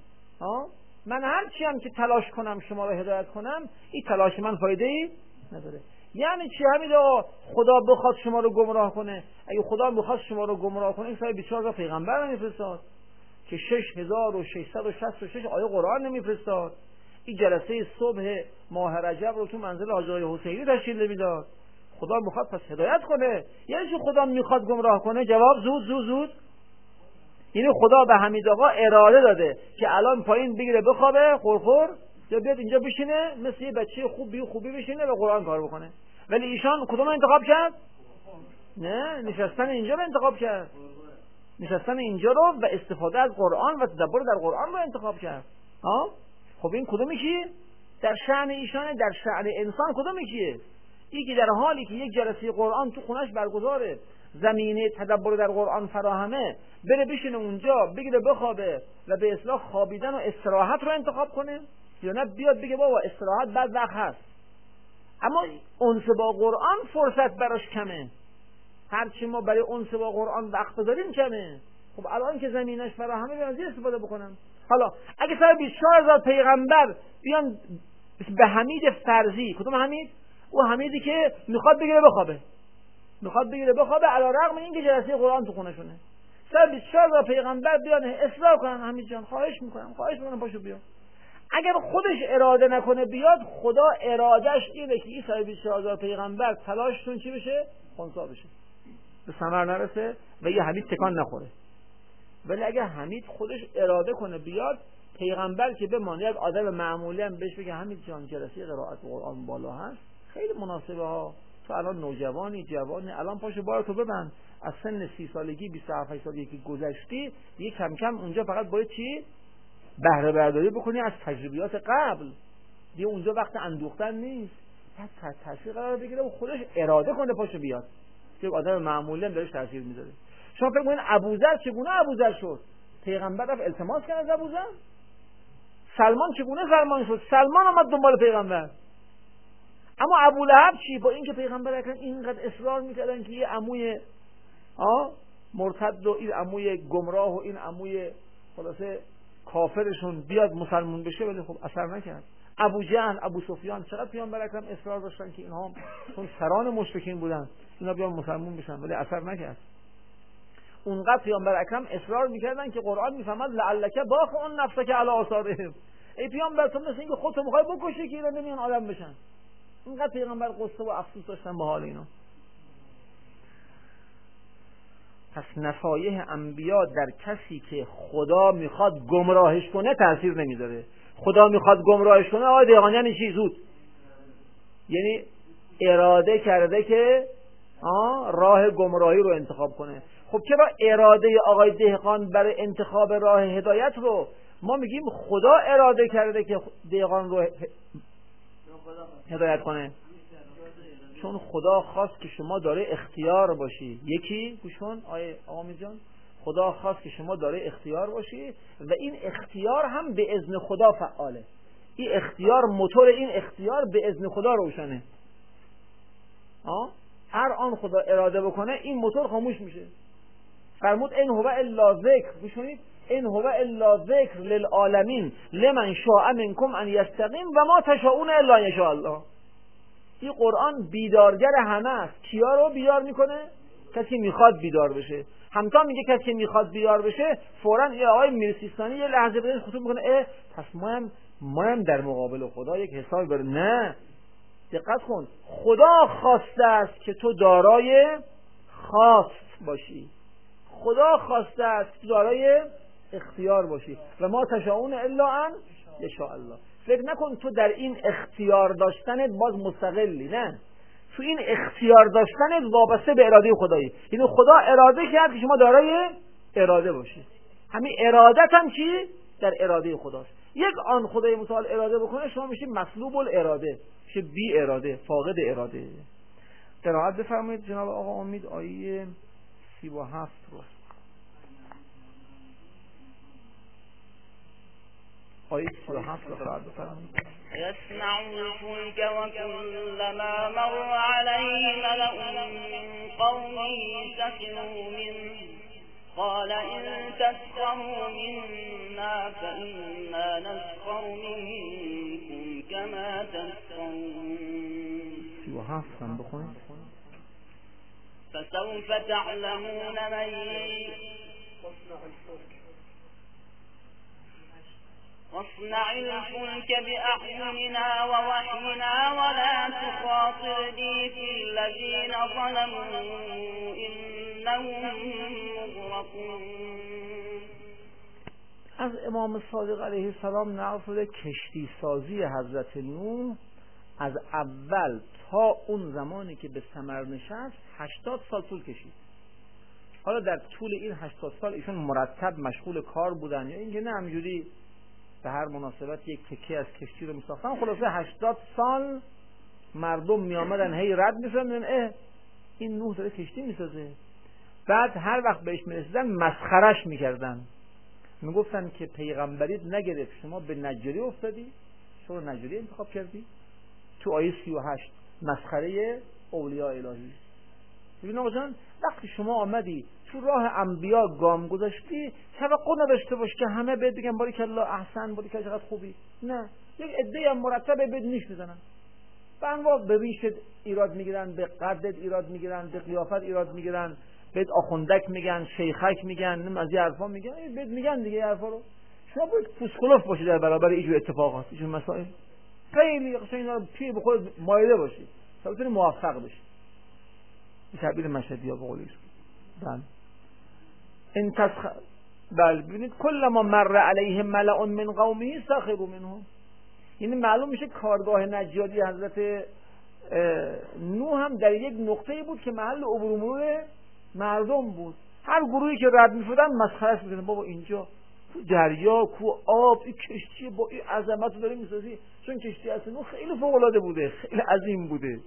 Speaker 1: من هرچی هم که تلاش کنم شما رو هدایت کنم، این تلاش من فایده‌ای نداره. یعنی چی؟ همین آقا خدا بخواد شما رو گمراه کنه، اگه خدا بخواد شما رو گمراه کنه، این صد و بیست و چهار هزار پیغمبر نمیفرستاد که شش هزار و ششصد و شصت و شش آیه قرآن نمیفرستاد، این جلسه صبح ماه رجب رو تو منزل حاج آقای حسینی تشکیل نمیداد. خدا میخواد پس هدایت کنه. یعنی چی خدا میخواد گمراه کنه؟ جواب زود زود زود. یعنی خدا به حمید آقا اراده داده که الان پایین بگیره بخوابه خورخور، یا بیاد اینجا بشینه مثل یه بچه خوب بی خوبی بشینه و قرآن کار بکنه. ولی ایشان کدوم انتخاب کرد؟ نه، نشستن اینجا رو انتخاب کرد. نشستن اینجا رو و استفاده از قرآن و تدبر در قرآن رو انتخاب کرد. ها؟ خب این کدومی کیه؟ در شأن ایشانه، در شأن انسان کدومی کیه؟ این که در حالی که یک جلسه قرآن تو خونش برگزاره، زمینه تدبر در قرآن فراهمه، بره بشینه اونجا بگیره بخوابه و به اصطلاح خوابیدن و استراحت رو انتخاب کنه، یا نه بیاد بگه بابا استراحت بعد وقت هست. اما انس با قرآن فرصت براش کمه، هرچی ما برای انس با قرآن وقت داریم کمه. خب الان که زمینش فراهمه بیان از استفاده بکنم. حالا اگه صد و بیست و چهار هزار پیغمبر بیان به حمید فرضی، کدوم حمید؟ او حمیدی که میخواد بگیره بخوابه، میخواد بگیره بخوابه علی رغم اینکه جلسه قرآن تو خونه شونه، صد و بیست و چهار هزار پیغمبر بیان اصلاح کنن، حمید جان خواهش میکنم خواهش میکنم پاشو بیا. اگر خودش اراده نکنه بیاد، خدا ارادهش اینه که این صد و بیست و چهار هزار پیغمبر تلاششون چی بشه؟ خنثی بشه، به ثمر نرسه و یه حمید تکان نخوره. ولی اگر حمید خودش اراده کنه بیاد، پیغمبر که بمونه یک آدم معمولی هم بهش بگه حمید جان جلسه قرائت قرآن بالا هست، خیلی مناسبه ها، تو الان نوجوانی جوانی، الان پاشو بار تو ببند، از سن سی سالگی بیست و هفت سالگی که گذشتی دیگه کم کم اونجا فقط باید چی؟ بهره برداری بکنی از تجربیات قبل، دیگه اونجا وقت اندوختن نیست، بعد تاثیر قرار بگیره و خودش اراده کنه پاشو بیاد. یک آدم معمولی هم دارش تاثیر میذاره. شما فکر کنید ابوذر چگونه ابوذر شد؟ پیغمبر رفت التماس کرد از ابوذر. سلمان چگونه سلمان شد؟ سلمان اومد دنبال پیغمبر. اما ابولهب چی؟ با اینکه پیغمبر اکرم اینقدر اصرار میکردن که یه عموی آ مرتد و این عموی گمراه و این عموی خلاصه کافرشون بیاد مسلمان بشه، ولی خب اثر نکرد. ابو جهل، ابو سفیان چقدر پیامبر اکرم اصرار داشتن که اینها چون سران مشرکین بودن اینا بیان مسلمان بشن، ولی اثر نکرد. اونقدر پیامبر اکرم اصرار میکردن که قرآن میفهمد لعلک باخع نفسک علی آثارهم، ای پیامبر تو مثل اینکه خودت میخوای بکشی که اینا نمیان آدم بشن. اینقدر پیغمبر قصه و افسوس داشتن به حال اینا. پس نصایح انبیا در کسی که خدا میخواد گمراهش کنه تاثیر نمیذاره. خدا میخواد گمراهش کنه آقای دهقان یعنی چی؟ زود یعنی اراده کرده که آه راه گمراهی رو انتخاب کنه. خب چرا اراده آقای دهقان برای انتخاب راه هدایت رو ما میگیم خدا اراده کرده که دهقان رو هدایت کنه؟ چون خدا خواست که شما داره اختیار باشی. یکی گوش کن آیه آقا میجان، خدا خواست که شما داره اختیار باشی و این اختیار هم به اذن خدا فعاله. این اختیار، موتور این اختیار به اذن خدا روشنه. آه؟ هر آن خدا اراده بکنه این موتور خاموش میشه. فرمود ان هو الا ذکر، بشونید ان هو الا ذکر للعالمین لمن شاء منکم ان یستقیم و ما تشاءون الا ان یشاء الله. این قرآن بیدارگر همه است. کیا رو بیدار میکنه؟ کسی میخواد بیدار بشه. همتا میگه کسی میخواد بیدار بشه، فوراً یه آقای میرسیستانی یه لحظه بعدش خطوب میکنه اه پس ما هم ما هم در مقابل خدا یک حسابی بریم. نه، دقت کن، خدا خواسته است که تو دارای خواست باشی، خدا خواسته است که دارای اختیار باشی و ما تشاءون الا ان یشاء الله. فکر نکن تو در این اختیار داشتنت باز مستقلی، نه، تو این اختیار داشتنت وابسته به اراده خدایی. یعنی خدا اراده کرد که شما دارای اراده باشی. همین ارادت هم چی؟ در اراده خداست. یک آن خدای متعال اراده بکنه شما میشید مسلوب الاراده، میشه بی اراده، فاقد اراده. قرائت بفرمایید جناب آقا امید آیه سی و هفت رو. آیه سی و هفت رو قرائت بفرمایید.
Speaker 3: يصنع الفلك وكلما مر عليه ملأ من قومه سخروا منه قال إن تسخروا منا فإنا نسخر منكم كما تسخرون.
Speaker 1: سی و هفت هم بخونید.
Speaker 3: فسوف تعلمون من واصنع الفلك بأعيننا ووحينا ولا تخاطبني في الذين ظلموا إنهم مغرقون.
Speaker 1: از امام صادق علیه السلام نقل شده کشتی سازی حضرت نوح از اول تا اون زمانی که به ثمر نشست هشتاد سال طول کشید. حالا در طول این هشتاد سال ایشون مرتب مشغول کار بودن یا اینکه نه همینجوری به هر مناسبت یک تکه از کشتی رو میساختن. خلاصه هشتاد سال مردم می آمدن هی رد میشدن اه این نوح داره کشتی میسازه. بعد هر وقت بهش میرسیدن مسخرش میکردن، میگفتن که پیغمبریت نگرفت، شما به نجاری افتادی، شما نجاری انتخاب کردی. تو آیه سی و هشت مسخره اولیاء الهی. ببین آقا جان، وقتی شما آمدی تو راه انبیا گام گذاشتی توقع نداشته باش که همه بهت بگن باریکالله احسن، باریکالله چقدر خوبی. نه، یک عده هم مرتبه بهت نیش میزنن، به انواع به ریشت ایراد میگیرن، به قدت ایراد میگیرن، به قیافت ایراد میگیرن، بهت آخوندک میگن، شیخک میگن، نم از این حرفا میگن، بهت میگن دیگه حرفا رو. شما باید پوسکلوف باشی در برابر اینجور اتفاقات، اینجور مسائل. خیلی قشنگ اینا پی به خود مایده باشی تا بتونی موفق بشی. این تعبیر مشهدی ها به قول ایشون. بله این تسخ بله ببینید کلما مر علیه ملأ من قومه سخروا منه. یعنی معلوم میشه کارگاه نجاری حضرت نوح هم در یک نقطه‌ای بود که محل عبور و مرور مردم بود. هر گروهی که رد می‌شدن مسخرهش می‌کردن، بابا اینجا تو دریا کو آب این کشتی با این عظمت رو داریم می‌سازی. چون کشتی اصلا نوح خیلی فوق‌العاده بوده، خیلی عظیم بوده.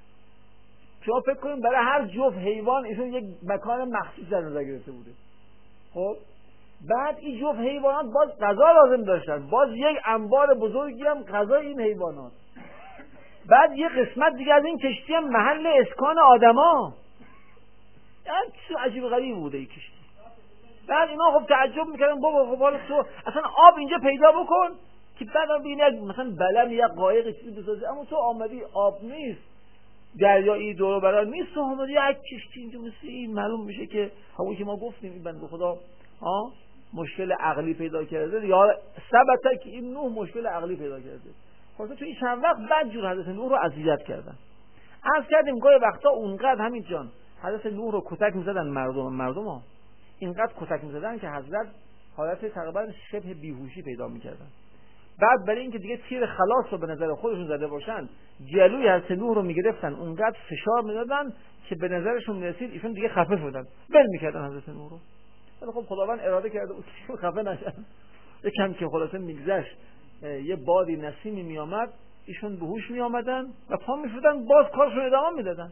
Speaker 1: شما فکر کنید برای هر جفت حیوان ایشون یک مکان مخصوص در نظر گرفته بوده. خب بعد این جفت حیوانات باز غذا لازم داشتن، باز یک انبار بزرگی هم غذای این حیوانات. بعد یه قسمت دیگه از این کشتی هم محل اسکان آدما. یعنی چیز عجیب غریب بوده این کشتی. بعد اینا خب تعجب میکردن بابا خب حالا تو اصلا آب اینجا پیدا بکن که بعد ببینید مثلا بلم یا قایق چیزی بسازی، اما تو آمدی آب نیست، دریایی دور و برا نیست، تو آمدی یک کشتی اینجا مثل این، معلوم میشه که همون که ما گفتیم این بنده خدا ها مشکل عقلی پیدا کرده یا ثبته که این نوح مشکل عقلی پیدا کرده. خلاصه تو این چند وقت بعد جور حضرت نوح رو اذیت کردن. عرض کردیم گاهی وقتا اونقدر همین جان حضرت نوح رو کتک میزدن مردم مردم ها اینقدر کتک میزدن که حضرت حالت تقریبا شبه بیهوشی پیدا میکردن. بعد برای اینکه دیگه تیر خلاص رو به نظر خودشون زده باشن جلوی حضرت نوح رو میگرفتن، اونقدر فشار میدادن که به نظرشون میرسید ایشون دیگه خفه شدن، بل میکردن حضرت نوح رو. ولی خب خداوند اراده کرده بود که خفه نشن. یکم که خلاصه میگذشت یه بادی نسیمی میامد ایشون به هوش میامدن و پا میشدن باز کارشون ادامه میدادن.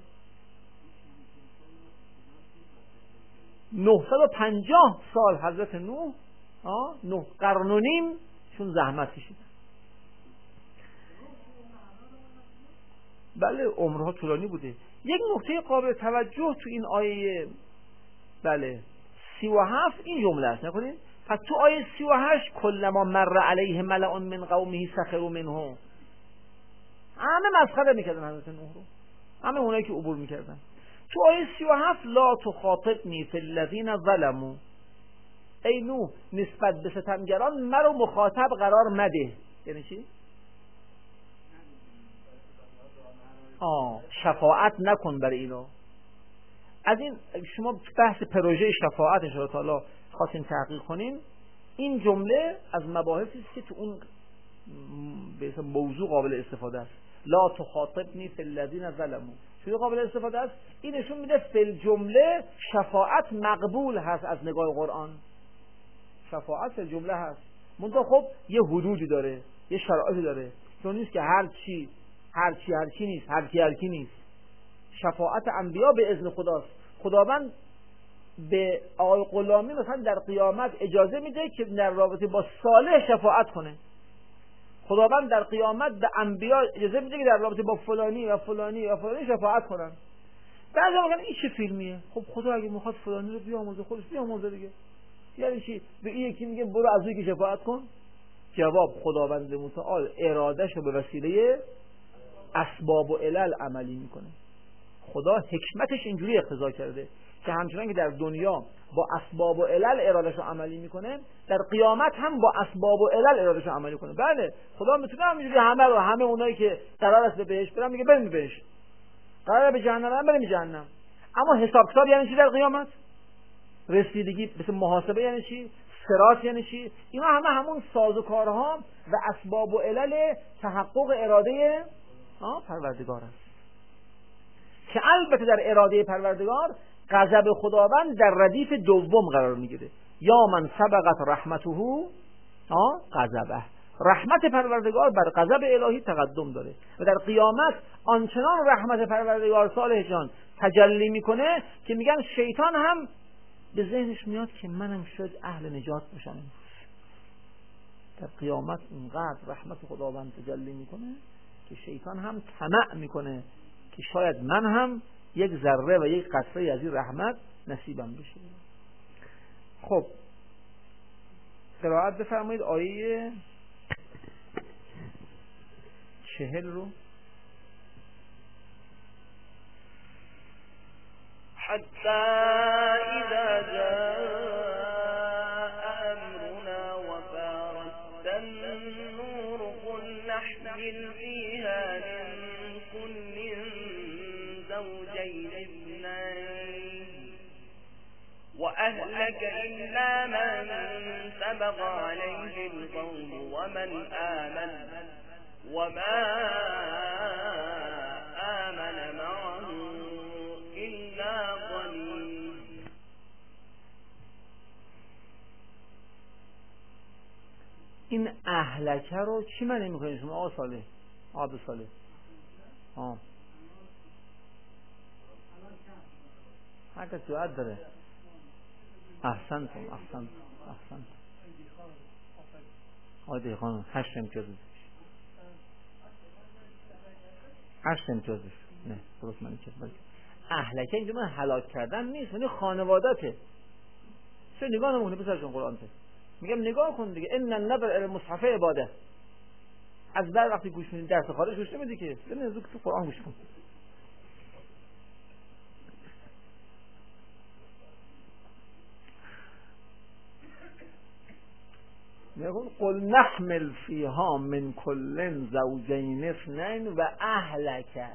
Speaker 1: نهصد و پنجاه سال حضرت نوح آه نه قرن و نیم چون زحمت کشیدن. بله عمرها طولانی بوده. یک نکته قابل توجه تو این آیه بله سی و هفت این جمله است. نکنید پس تو آیه سی و هشت کلما مر علیه ملأ من قومه سخروا منه، همه مسخره میکردن حضرت نوح رو، همه اونایی که عبور میکردن. تو آیه سی و هفت لا تخاطبنی فی الذین ظلموا، ای نوح نسبت به ستمگران مرا مخاطب قرار مده. یعنی چی؟ آه شفاعت نکن برای اینا. از این شما بحث پروژه شفاعت ان شاء الله خواستین تحقیق کنین، این جمله از مباحثی است که تو اون به اسم موضوع قابل استفاده است. لا تخاطبنی فی الذین ظلموا چون قابل استفاده است، این نشون میده فی جمله شفاعت مقبول هست از نگاه قرآن. شفاعت فی جمله هست، منتها خب یه حدودی داره، یه شرایطی داره، چون نیست که هر چی هر چی هر چی نیست، هر کی هر کی نیست. شفاعت انبیا به اذن خداست. خداوند به آقای غلامی مثلا در قیامت اجازه میده که در رابطه با صالح شفاعت کنه. خداوند در قیامت به انبیا اجازه میده که در رابطه با فلانی و فلانی و فلانی شفاعت کنن. بعضی میگن این چه فیلمیه؟ خب خدا اگه میخواد فلانی رو بیامرزه خودش بیامرزه دیگه. یعنی چی؟ به این یکی میگه برو از اون که شفاعت کن؟ جواب خداوند متعال ارادهشو به وسیله اسباب و علل عملی میکنه. خدا حکمتش اینجوری اقتضا کرده که همچنان که در دنیا با اسباب و علل ارادهشو عملی میکنه، در قیامت هم با اسباب و علل ارادهشو عملی کنه. بله خدا میتونه همینجوری همه رو، همه اونایی که قرار است به بهشت برن میگه بریم بهشت، قراره به جهنم برن بریم جهنم. اما حساب کتاب یعنی چی در قیامت؟ رسیدگی مثل محاسبه یعنی چی؟ صراط یعنی چی؟ اینا همه همون سازوکارها و اسباب و علل تحقق اراده پروردگار است که البته در اراده پروردگار غضب خداوند در ردیف دوم قرار میگیره. یا من سبقت رحمته غضبه، رحمت پروردگار بر غضب الهی تقدم داره و در قیامت آنچنان رحمت پروردگار صالح جان تجلی میکنه که میگن شیطان هم به ذهنش میاد که منم شاید اهل نجات باشم. در قیامت اینقدر رحمت خداوند تجلی میکنه که شیطان هم طمع میکنه که شاید من هم یک ذره و یک قطره از این رحمت نصیبم بشه. خب قرائت بفرمایید آیه چهل رو.
Speaker 3: حتی اذا جاء امرنا وفارت النور قل نحمل فيها من كل زوجين اثنين وأهلك إلا من سبق عليه القول ومن آمن وما آمن معه إلا قليل.
Speaker 1: این اهلکه رو چی معنی میکنید شما آقا صالح؟ آقا صالح آه هر کسی جواد داره. احسنتم احسنتم احسنتم آقای خانم هشت امتیاز هشت امتیاز نه درست من چه بلکه اهلکه اینجا من هلاک کردن نیست، یعنی خانوادته. چه نگاه نمونه بسرشون قرآن ته میگم نگاه کن دیگه. ان النظر الى المصحف عباده. از بعد وقتی گوش میدید درس خارج گوش نمیدی که ببین از تو قرآن گوش کن. میگن قل نحمل فیها من کل زوجین اثنین و اهلک.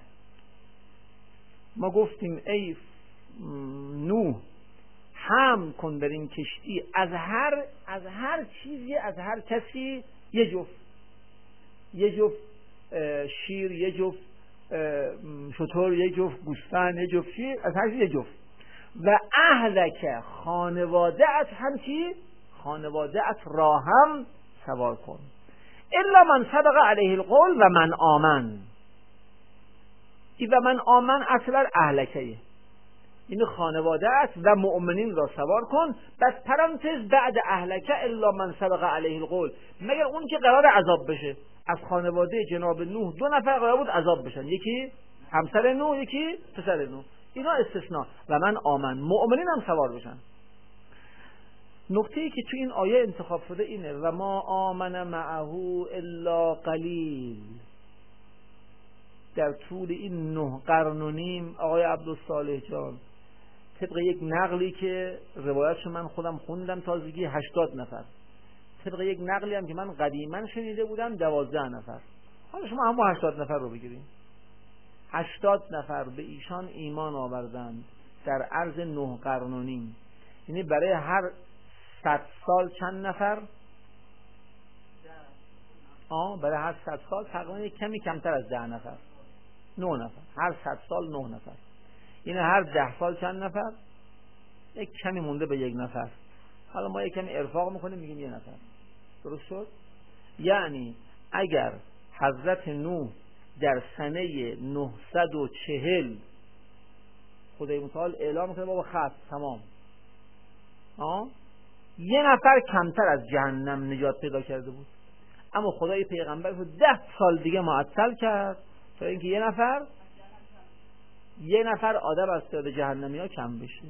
Speaker 1: ما گفتیم ای نوح حمل کن در این کشتی از هر از هر چیزی، از هر کسی یه جفت، یه جفت شیر، یه جفت شتر، یه جفت گوسفند، یه جفت شیر، از هر چیز یه جفت. و اهلک خانواده ات هم چی؟ خانواده ات را هم سوار کن. الا من سبق علیه القول و من آمن. این و من آمن اصلا اهلکه، این خانواده است و مؤمنین را سوار کن. بس پرانتز بعد اهلکه الا من سبق علیه القول، مگر اون که قرار عذاب بشه. از خانواده جناب نوح دو نفر قرار بود عذاب بشن، یکی همسر نوح، یکی پسر نوح، اینا استثناء. و من آمن، مؤمنین هم سوار بشن. نکته‌ای که تو این آیه انتخاب شده اینه و ما آمن معه الا قلیل. در طول این نه قرن و نیم آقای عبدالصالح جان، طبق یک نقلی که روایتش من خودم خوندم تازگی هشتاد نفر، طبق یک نقلی هم که من قدیما شنیده بودم دوازده نفر. حالا شما هم هشتاد نفر رو بگیریم، هشتاد نفر به ایشان ایمان آوردند در عرض نه قرن و نیم. یعنی برای هر صد سال چند نفر؟ آه برای هر صد سال تقریبا یک کمی کمتر از ده نفر، نه نفر. هر صد سال نه نفر. یعنی هر ده سال چند نفر؟ یک کمی مونده به یک نفر. حالا ما یک کمی ارفاق میکنیم میگیم یک نفر. درست شد؟ یعنی اگر حضرت نوح در سنه نهصد و چهل خدای متعال اعلام کنه بابا خط تمام، آه یه نفر کمتر از جهنم نجات پیدا کرده بود، اما خدای پیغمبر رو ده سال دیگه معطل کرد تا اینکه یه نفر یه نفر آدم از تعداد جهنمی ها کم بشه.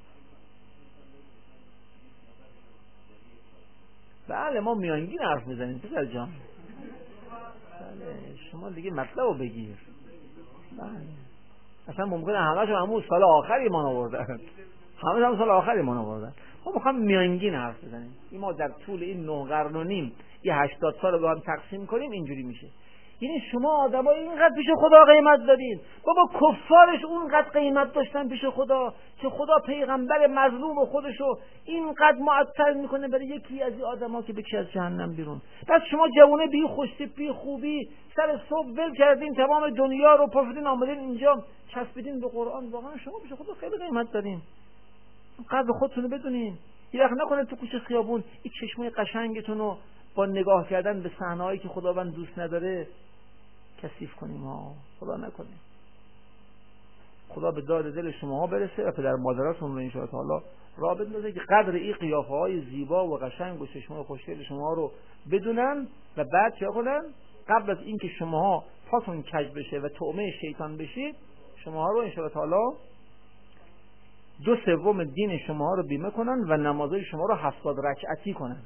Speaker 1: بله ما میانگین حرف میزنیم پسر جان. بله شما دیگه مطلب رو بگیر. بله اصلا ممکنه همه شما همون سال آخر ایمان آوردن، همه هم سال آخر ایمان آوردن. ما میخوام میانگین حرف بزنیم. این ما در طول این نه قرن و نیم یه هشتاد سال رو با هم تقسیم کنیم اینجوری میشه. یعنی شما آدم‌ها اینقدر پیش خدا قیمت دارین، بابا کفارش اونقدر قیمت داشتن پیش خدا که خدا پیغمبر مظلوم خودشو اینقدر معطل میکنه برای یکی از این آدم‌ها که بکشه از جهنم بیرون. پس شما جوونه بی خوشتیپی خوبی سر صبح ول کردین تمام دنیا رو پاشیدین آمدین اینجا چسبیدین به قرآن. واقعا شما پیش خدا خیلی قیمت دارین، قدر خودتون رو بدونین. یه وقت نکنه تو کوچه خیابون این چشمای قشنگتون رو با نگاه کردن به صحنه‌هایی که خداوند دوست نداره کثیف کنیم ها. خدا نکنه. خدا به داد دل شماها برسه و پدر مادراتون رو ان شاء الله راه بندازه که قدر این قیافه های زیبا و قشنگ و چشمای خوشگل شما رو بدونن و بعد چه کنن؟ قبل از اینکه شماها پاتون کج بشه و طعمه شیطان بشید، شماها رو ان شاء الله دو سوم دین شماها رو بیمه کنن و نمازهای شما رو هفتاد رکعتی کنن.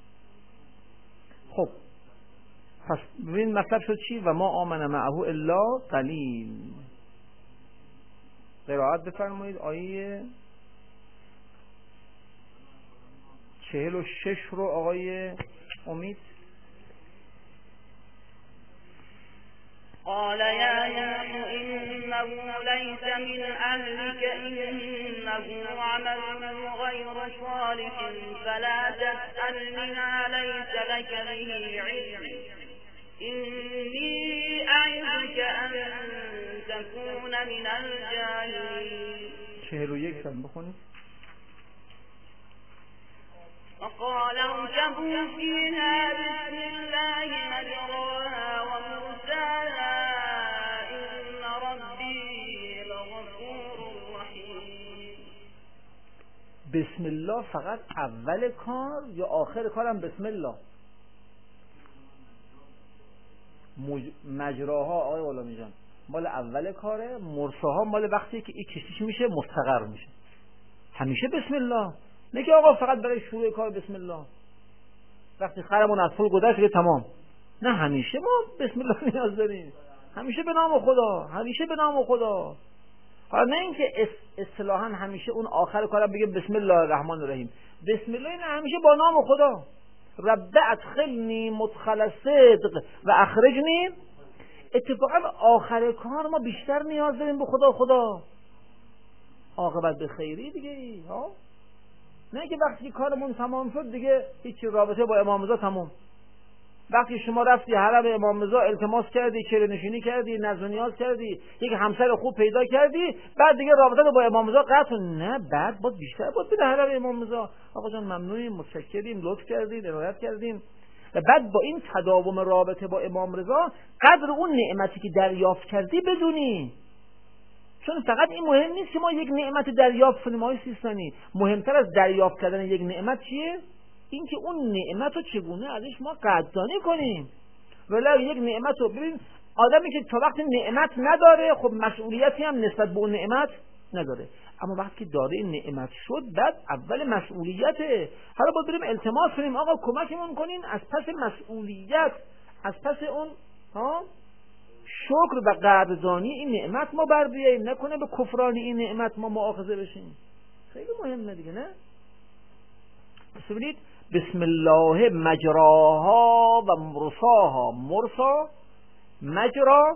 Speaker 1: خب پس ببین مطلب شد چی؟ و ما آمن معه الا قلیل. قرائت بفرمایید آیه چهل و شش رو آقای امید.
Speaker 3: قال يا نوح إنه ليس من أهلك إنه عمل غير صالح فلا تسألني ما ليس لك به علم إني أعظك أن تكون من الجاهلين.
Speaker 1: چهل و یک سن بخونید.
Speaker 3: وقال اركبوا فيها بسم الله مجراها ومرساها إن ربي لغفور رحيم.
Speaker 1: بسم الله فقط اول کار یا آخر کارم بسم الله؟ مج... مجراها آقای غلامی جان مال اول کاره، مرساها مال وقتی که این کشیش میشه مستقر میشه. همیشه بسم الله، نه که آقا فقط برای شروع کار بسم الله، وقتی خرمون از پول گذشت که تمام. نه همیشه ما بسم الله نیاز داریم، همیشه به نام خدا، همیشه به نام خدا. حالا نه اینکه اصطلاحاً همیشه اون آخر کارم بگه بسم الله الرحمن الرحیم، بسم الله نه همیشه با نام خدا. رب ادخلنی مدخل صدق و اخرجنی. اتفاقا آخر کار ما بیشتر نیاز داریم به خدا. خدا عاقبت به خیری دیگه ها، نه که وقتی کارمون تمام شد دیگه هیچ رابطه با امام رضا تمام. وقتی شما رفتی حرم امام رضا التماس کردی، چهره نشینی کردی، نذر و نیاز کردی، یک همسر خوب پیدا کردی، بعد دیگه رابطه با امام رضا قطع. نه بعد باید بیشتر باید به حرم امام رضا. آقا جان ممنونیم، متشکریم، لطف کردید، عنایت کردیم. و بعد با این تداوم رابطه با امام رضا قدر اون نعمتی که دریافت کردی بدونی. چون فقط این مهم نیست که ما یک نعمت دریافت کنیم. آقای سیستانی مهمتر از دریافت کردن یک نعمت چیه؟ این که اون نعمت رو چگونه ازش ما قدردانی کنیم. ولی یک نعمت رو ببین، آدمی که تا وقتی نعمت نداره خب مسئولیتی هم نسبت به اون نعمت نداره. اما وقتی که داده این نعمت شد، بعد اول مسئولیته. حالا باید بریم التماس کنیم آقا کمکمون کنین از پس مسئولیت، از پس اون ها شکر و قدردانی این نعمت ما بر بیاییم، نکنه به کفران این نعمت ما مؤاخذه بشیم. خیلی مهمه دیگه، نه؟ پس ببینید بسم الله مجراها و مرساها. مرسا مجرا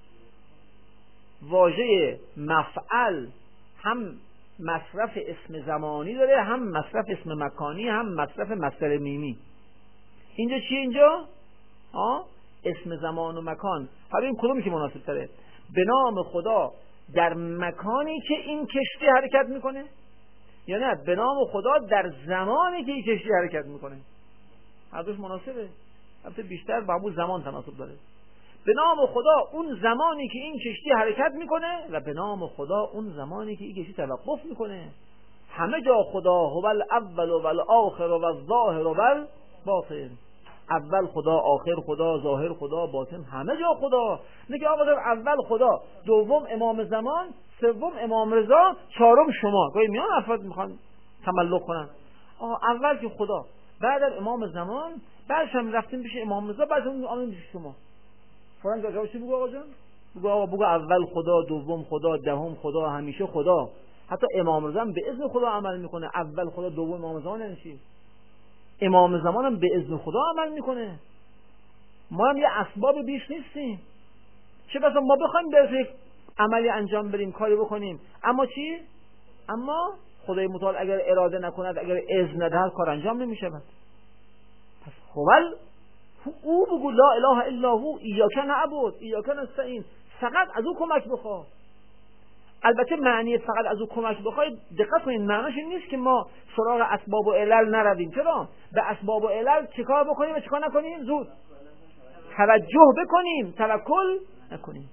Speaker 1: واژه مفعل هم مصرف اسم زمانی داره، هم مصرف اسم مکانی، هم مصرف مصدر میمی. اینجا چیه اینجا؟ آه؟ اسم زمان و مکان. حالا این کدومی که مناسب تره؟ به نام خدا در مکانی که این کشتی حرکت میکنه، یا نه به نام خدا در زمانی که این کشتی حرکت میکنه؟ هر دوش مناسبه، البته بیشتر با همون زمان تناسب داره. به نام خدا اون زمانی که این کشتی حرکت میکنه و به نام خدا اون زمانی که این کشتی توقف میکنه. همه جا خدا، هو الاول و الاخر و الظاهر و الباطن. اول خدا، آخر خدا، ظاهر خدا، باطن، همه جا خدا. میگه آقا در اول خدا، دوم امام زمان، سوم امام رضا، چهارم شما. گاهی میان افراد میخوان تملق کنن. آقا اول که خدا، بعد امام زمان، بعدش هم رفتیم پیش امام رضا، بعد هم آمدیم پیش شما. فلان جا جوابش بگو آقا جان. بگو آقا بگو اول خدا، دوم خدا، دهم خدا، همیشه خدا. حتی امام رضا هم به اذن خدا عمل میکنه. اول خدا، دوم امام زمان نمیشه. امام زمان هم به اذن خدا عمل میکنه. ما هم یه اسباب بیش نیستیم. چه بسا ما بخوایم در یک عملی انجام بدیم، کاری بکنیم، اما چی؟ اما خدای متعال اگر اراده نکند، اگر اذن ندهد، کار انجام نمیشه. پس اول او بگو لا اله الا هو ایاک نعبد ایاک نستعین، فقط از او کمک بخواه. البته معنی فقط از او کمک بخواید، دقت کنید، معنیش این نیست که ما سراغ اسباب و علل نرویم. چرا؟ به اسباب و علل چیکار بکنیم و چیکار نکنیم؟ زود توجه بکنیم، توکل نکنیم.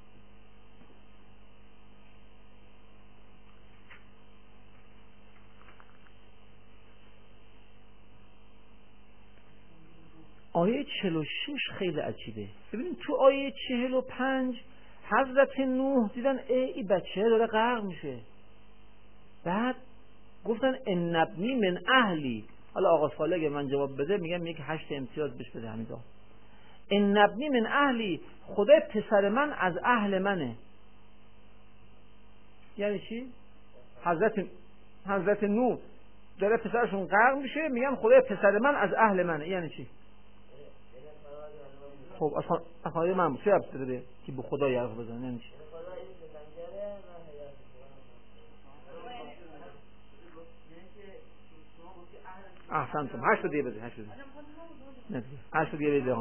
Speaker 1: آیه چهل و شش خیلی عجیبه. ببینید تو آیه چهل و پنج حضرت نوح دیدن ای, ای بچه داره غرق میشه. بعد گفتن ان ابنی من اهلی. حالا آقا صالح اگه من جواب بده میگم میگه هشت امتیاز بهش بده همینجا. ان ابنی من اهلی، خدا پسر من از اهل منه. یعنی چی؟ حضرت حضرت نوح داره پسرشون غرق میشه، میگن خدا پسر من از اهل منه. یعنی چی؟ خب اصلا اصلا من چه ربطی داره که به خدا یارو بزنه؟ یعنی چی؟ احسنتم. هشت دیگه بده. هشت دیگه نه هشت دیگه بده.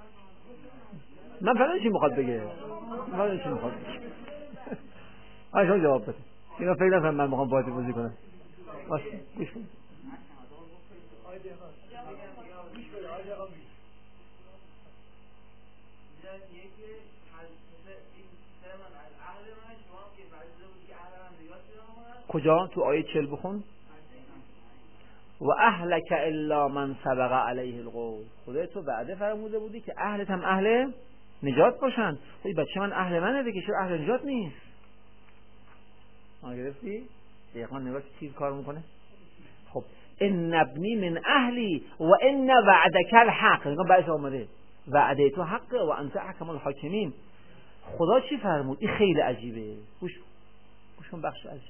Speaker 1: من فهمیدم چی میخواد بگه. من فهمیدم چی میخواد بگه. آشان جواب بده. اینا فکر نکنم من میخوام بازی بازی کنم. باش گوش کن. کجا؟ تو آیه چهل بخون. و اهلک الا من سبق علیه القول. خدای تو وعده فرموده بودی که اهلت هم اهل نجات باشن. خب بچه من اهل منه دیگه، چرا اهل نجات نیست؟ آن گرفتی؟ دقیقا نگاه چی کار میکنه؟ خب ان ابنی من اهلی و ان وعدک الحق. نگاه بعدش آمده وعده تو حقه و انت احکم الحاکمین. خدا چی فرمود؟ این خیلی عجیبه. گوش گوش کن بخش عجیب.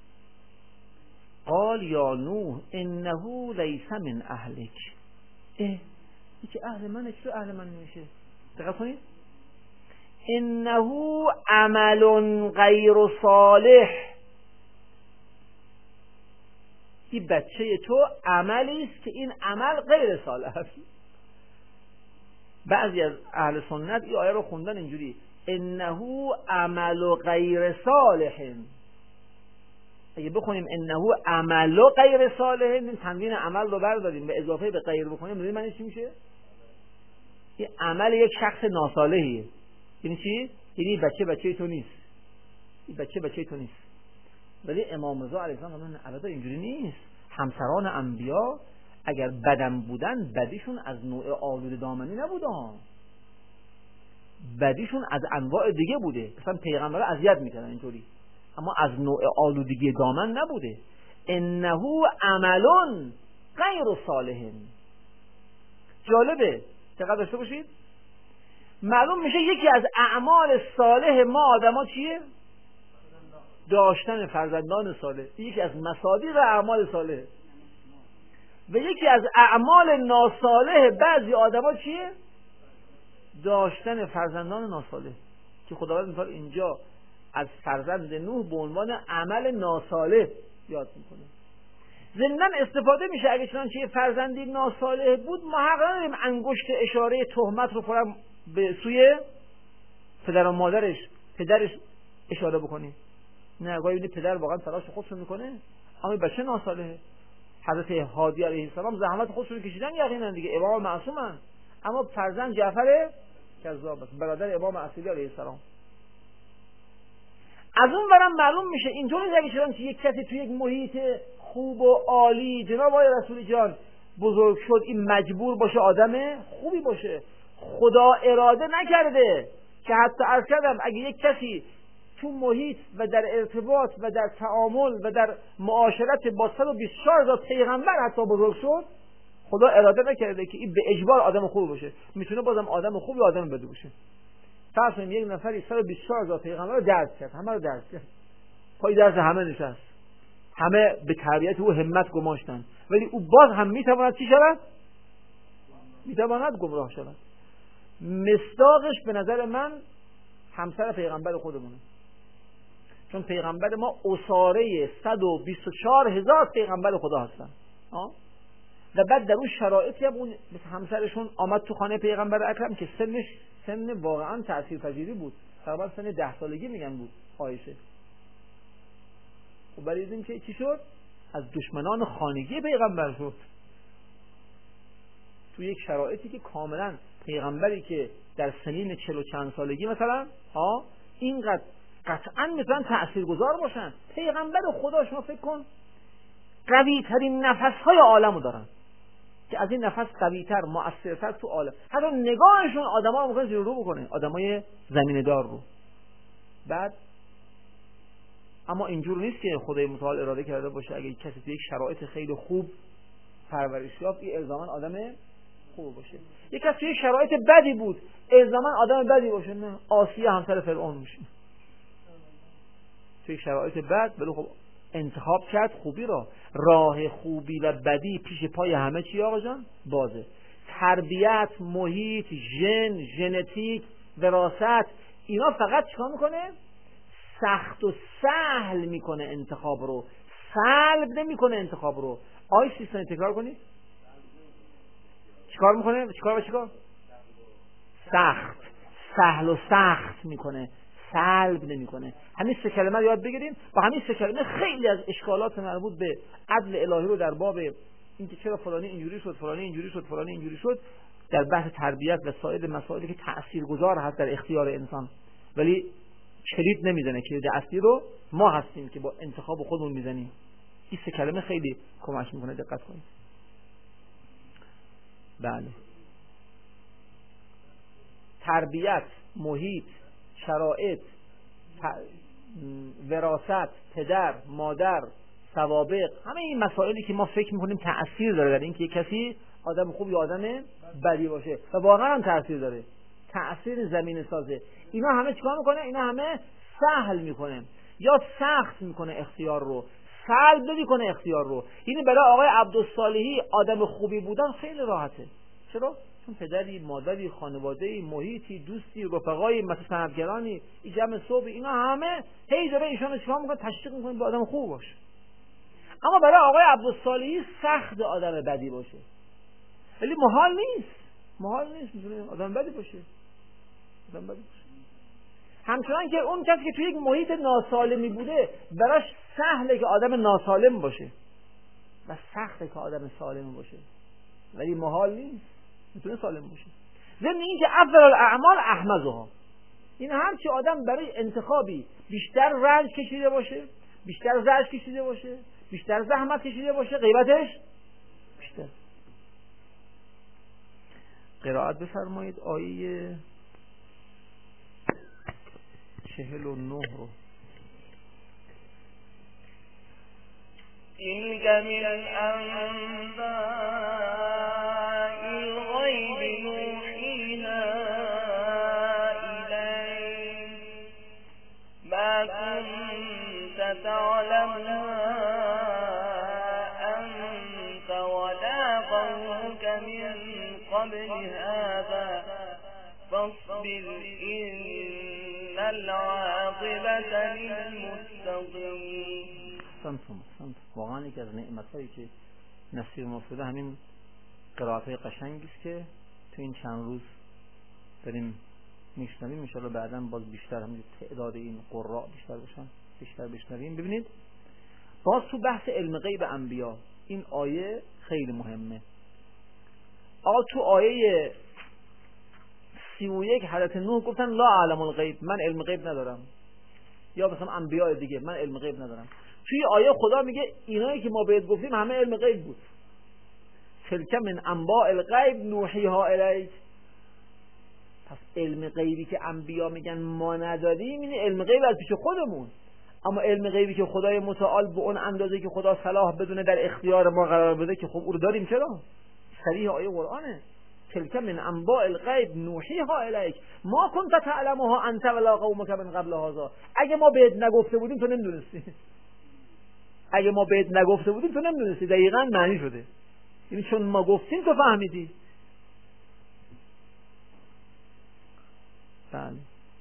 Speaker 1: قال یا نوح انه لیس من اهلک. اه این که اهل منه، چرا اهل من نمیشه؟ دقیق کنید. انه عمل غیر صالح. این بچه تو عملی است که این عمل غیر صالح است. بعضی از اهل سنت این آیه رو خوندن اینجوری انه عمل غیر صالح. اگه بخونیم انه عمل غیر صالح، این تنوین عمل رو برداریم به اضافه به غیر بکنیم، ببینید معنیش چی میشه؟ این عمل یک شخص ناصالحیه. یعنی چی؟ یعنی بچه بچه تو نیست. این بچه بچه تو نیست. ولی امام رضا علیه السلام فرمودن البته اینجوری نیست. همسران انبیا اگر بدن بودن، بدیشون از نوع آلوده دامنی نبودن، بدیشون از انواع دیگه بوده. مثلا پیغمبر اذیت میکردن اینطوری. اما از نوع آلودگی دامن نبوده. انه عملون غیر صالح. جالبه، دقت داشته باشید. معلوم میشه یکی از اعمال صالح ما آدما چیه؟ داشتن فرزندان صالح. یکی از مصادیق اعمال صالح. و یکی از اعمال ناصالح بعضی آدما چیه؟ داشتن فرزندان ناصالح، که خداوند مثال اینجا از فرزند نوح به عنوان عمل ناصالح یاد میکنه. ضمناً استفاده میشه اگه چنانچه یه فرزندی ناصالح بود، ما حق نداریم انگشت اشاره تهمت رو فرام به سوی پدر و مادرش، پدرش اشاره بکنیم. نه، گاهی می‌بینی پدر واقعا تلاش خودشون میکنه اما بچه ناصالحه. حضرت هادی علیه السلام زحمت خودشون کشیدن یقینا دیگه، امام معصومن، اما فرزند جعفر کذاب است، برادر امام اصلی علیه السلام. از اون برم معلوم میشه اینطوری اگه شدن که یک کسی توی یک محیط خوب و عالی جناب آقای رسول جان بزرگ شد، این مجبور باشه آدم خوبی باشه. خدا اراده نکرده که حتی عرض کردم اگه یک کسی تو محیط و در ارتباط و در تعامل و در معاشرت با صد و بیست و چهار هزار پیغمبر حتی بزرگ شد، خدا اراده نکرده که این به اجبار آدم خوب باشه. میتونه بازم آدم خوبی آدم بده باشه. فرض کنیم یک نفری صد و بیست و چهار هزار پیغمبر رو درس کرد، همه رو درس کرد، پای درس همه نشست، همه به تربیت او همت گماشتن، ولی او باز هم میتواند چی شود؟ میتواند گمراه شود. مصداقش به نظر من همسر پیغمبر خودمونه، چون پیغمبر ما اساره صد و بیست و چهار هزار پیغمبر خدا هستن. آه؟ و بعد در اون شرایطی هم اون مثل همسرشون آمد تو خانه پیغمبر اکرم که سنش سن واقعا تأثیرپذیری بود، تقریبا سن ده سالگی میگن بود عایشه. خب برای این که چی شد؟ از دشمنان خانگی پیغمبر شد. تو یک شرایطی که کاملا پیغمبری که در سنین چل و چند سالگی مثلا ها اینقدر قطعا میتونن تأثیرگذار باشن. پیغمبر خدا شما فکر کن قوی ترین نفس های عالمو دارن که از این نفس قوی تر مؤثرتر تو عالم، حتی نگاهشون آدم ها رو ممکنه زیر رو بکنه، آدم های زمین دار رو. بعد اما اینجور نیست که خدای متعال اراده کرده باشه اگه کسی تو یک شرایط خیلی خوب پرورش یافت این الزاما آدم خوب باشه. یک کسی توی شرایط بدی بود الزاما آدم بدی باشه. نه، آسیه همسر فرعون میشه توی شرایط بد، ولی خب انتخاب کرد خوبی را. راه خوبی و بدی پیش پای همه چی آقا جان؟ بازه. تربیت، محیط، ژن، ژنتیک، وراثت، اینا فقط چیکار میکنه؟ سخت و سهل میکنه انتخاب رو، سلب نمیکنه انتخاب رو. آی سیستم تکرار کنی؟ چیکار میکنه؟ چیکار و چیکار؟ سخت، سهل و سخت میکنه، سلب نمیکنه. همین سه کلمه رو یاد بگیریم. با همین سه کلمه خیلی از اشکالات مربوط به عدل الهی رو در باب اینکه چرا فلانی اینجوری شد، فلانی اینجوری شد، فلانی اینجوری شد، در بحث تربیت و سایر مسائلی که تاثیرگذار هست در اختیار انسان، ولی کلید نمیزنه. کلید اصلی رو ما هستیم که با انتخاب خودمون میزنیم. این سه کلمه خیلی کمک میکنه، دقت کنید. بله، تربیت، محیط، شرایط، وراثت، پدر، مادر، سوابق، همه این مسائلی که ما فکر میکنیم تأثیر داره در این که کسی آدم خوب یا آدم بدی باشه و واقعا هم تأثیر داره، تأثیر زمین سازه. اینا همه چیکار میکنه؟ اینا همه سهل میکنه یا سخت میکنه اختیار رو، سلب نمیکنه اختیار رو. این برای آقای عبدالصالحی آدم خوبی بودن خیلی راحته. چرا؟ چون پدری، مادری، خانواده‌ای، محیطی، دوستی، رفقایی، مثل صنعتگرانی، این جمع صبح، اینا همه هی داره ایشون چیکار میکنه؟ تشویق میکنه به آدم خوب باشه. اما برای آقای عبدالصالحی سخت آدم بدی باشه، ولی محال نیست، محال نیست میتونه آدم بدی باشه، آدم بدی باشه. همچنان که اون کسی که توی یک محیط ناسالمی بوده براش سهله که آدم ناسالم باشه و سخته که آدم سالم باشه، ولی محال نیست میتونه سالم باشه. ضمن این که افضل الاعمال احمدها، این هر چی آدم برای انتخابی بیشتر رنج کشیده باشه، بیشتر زجر کشیده باشه، بیشتر زحمت کشیده باشه، غیبتش بیشتر. قرائت بفرمایید آیه چهل و نه رو.
Speaker 2: تلك من أنباء الغيب نوحيها إليك ما كنت تعلمها أنت ولا قومك من قبل هذا فاصبر إن العاقبة للمتقين.
Speaker 1: سنتم سنت واقعا یکی از نعمت‌هایی که نصیب ما شده همین قرائت‌های قشنگی است که تو این چند روز داریم میشنویم. ان شاءالله بعداً باز بیشتر هم تعداد این قراء بیشتر بشن بیشتر بشنویم. ببینید باز تو بحث علم غیب انبیا این آیه خیلی مهمه. آقا تو آیه سی و یک حضرت نوح گفتن لا اعلم الغیب، من علم غیب ندارم، یا مثلا انبیاء دیگه من علم غیب ندارم. توی آیه خدا میگه اینایی که ما بهت گفتیم همه علم غیب بود. تلک من انباء الغیب نوحیها الیک. پس علم غیبی که انبیا میگن ما نداریم این علم غیب از پیش خودمون، اما علم غیبی که خدای متعال به اون اندازه که خدا صلاح بدونه در اختیار ما قرار بده که خب او رو داریم. چرا؟ صریح آیه قرآنه. تلک من انباء الغیب نوحیها الیک ما کنت تعلمها انت ولا قومک من قبل هذا. اگه ما بهت نگفته بودیم تو نمیدونستی. اگه ما بهت نگفته بودیم تو نمیدونستی. دقیقاً معنی شده. یعنی چون ما گفتیم تو فهمیدی. بله.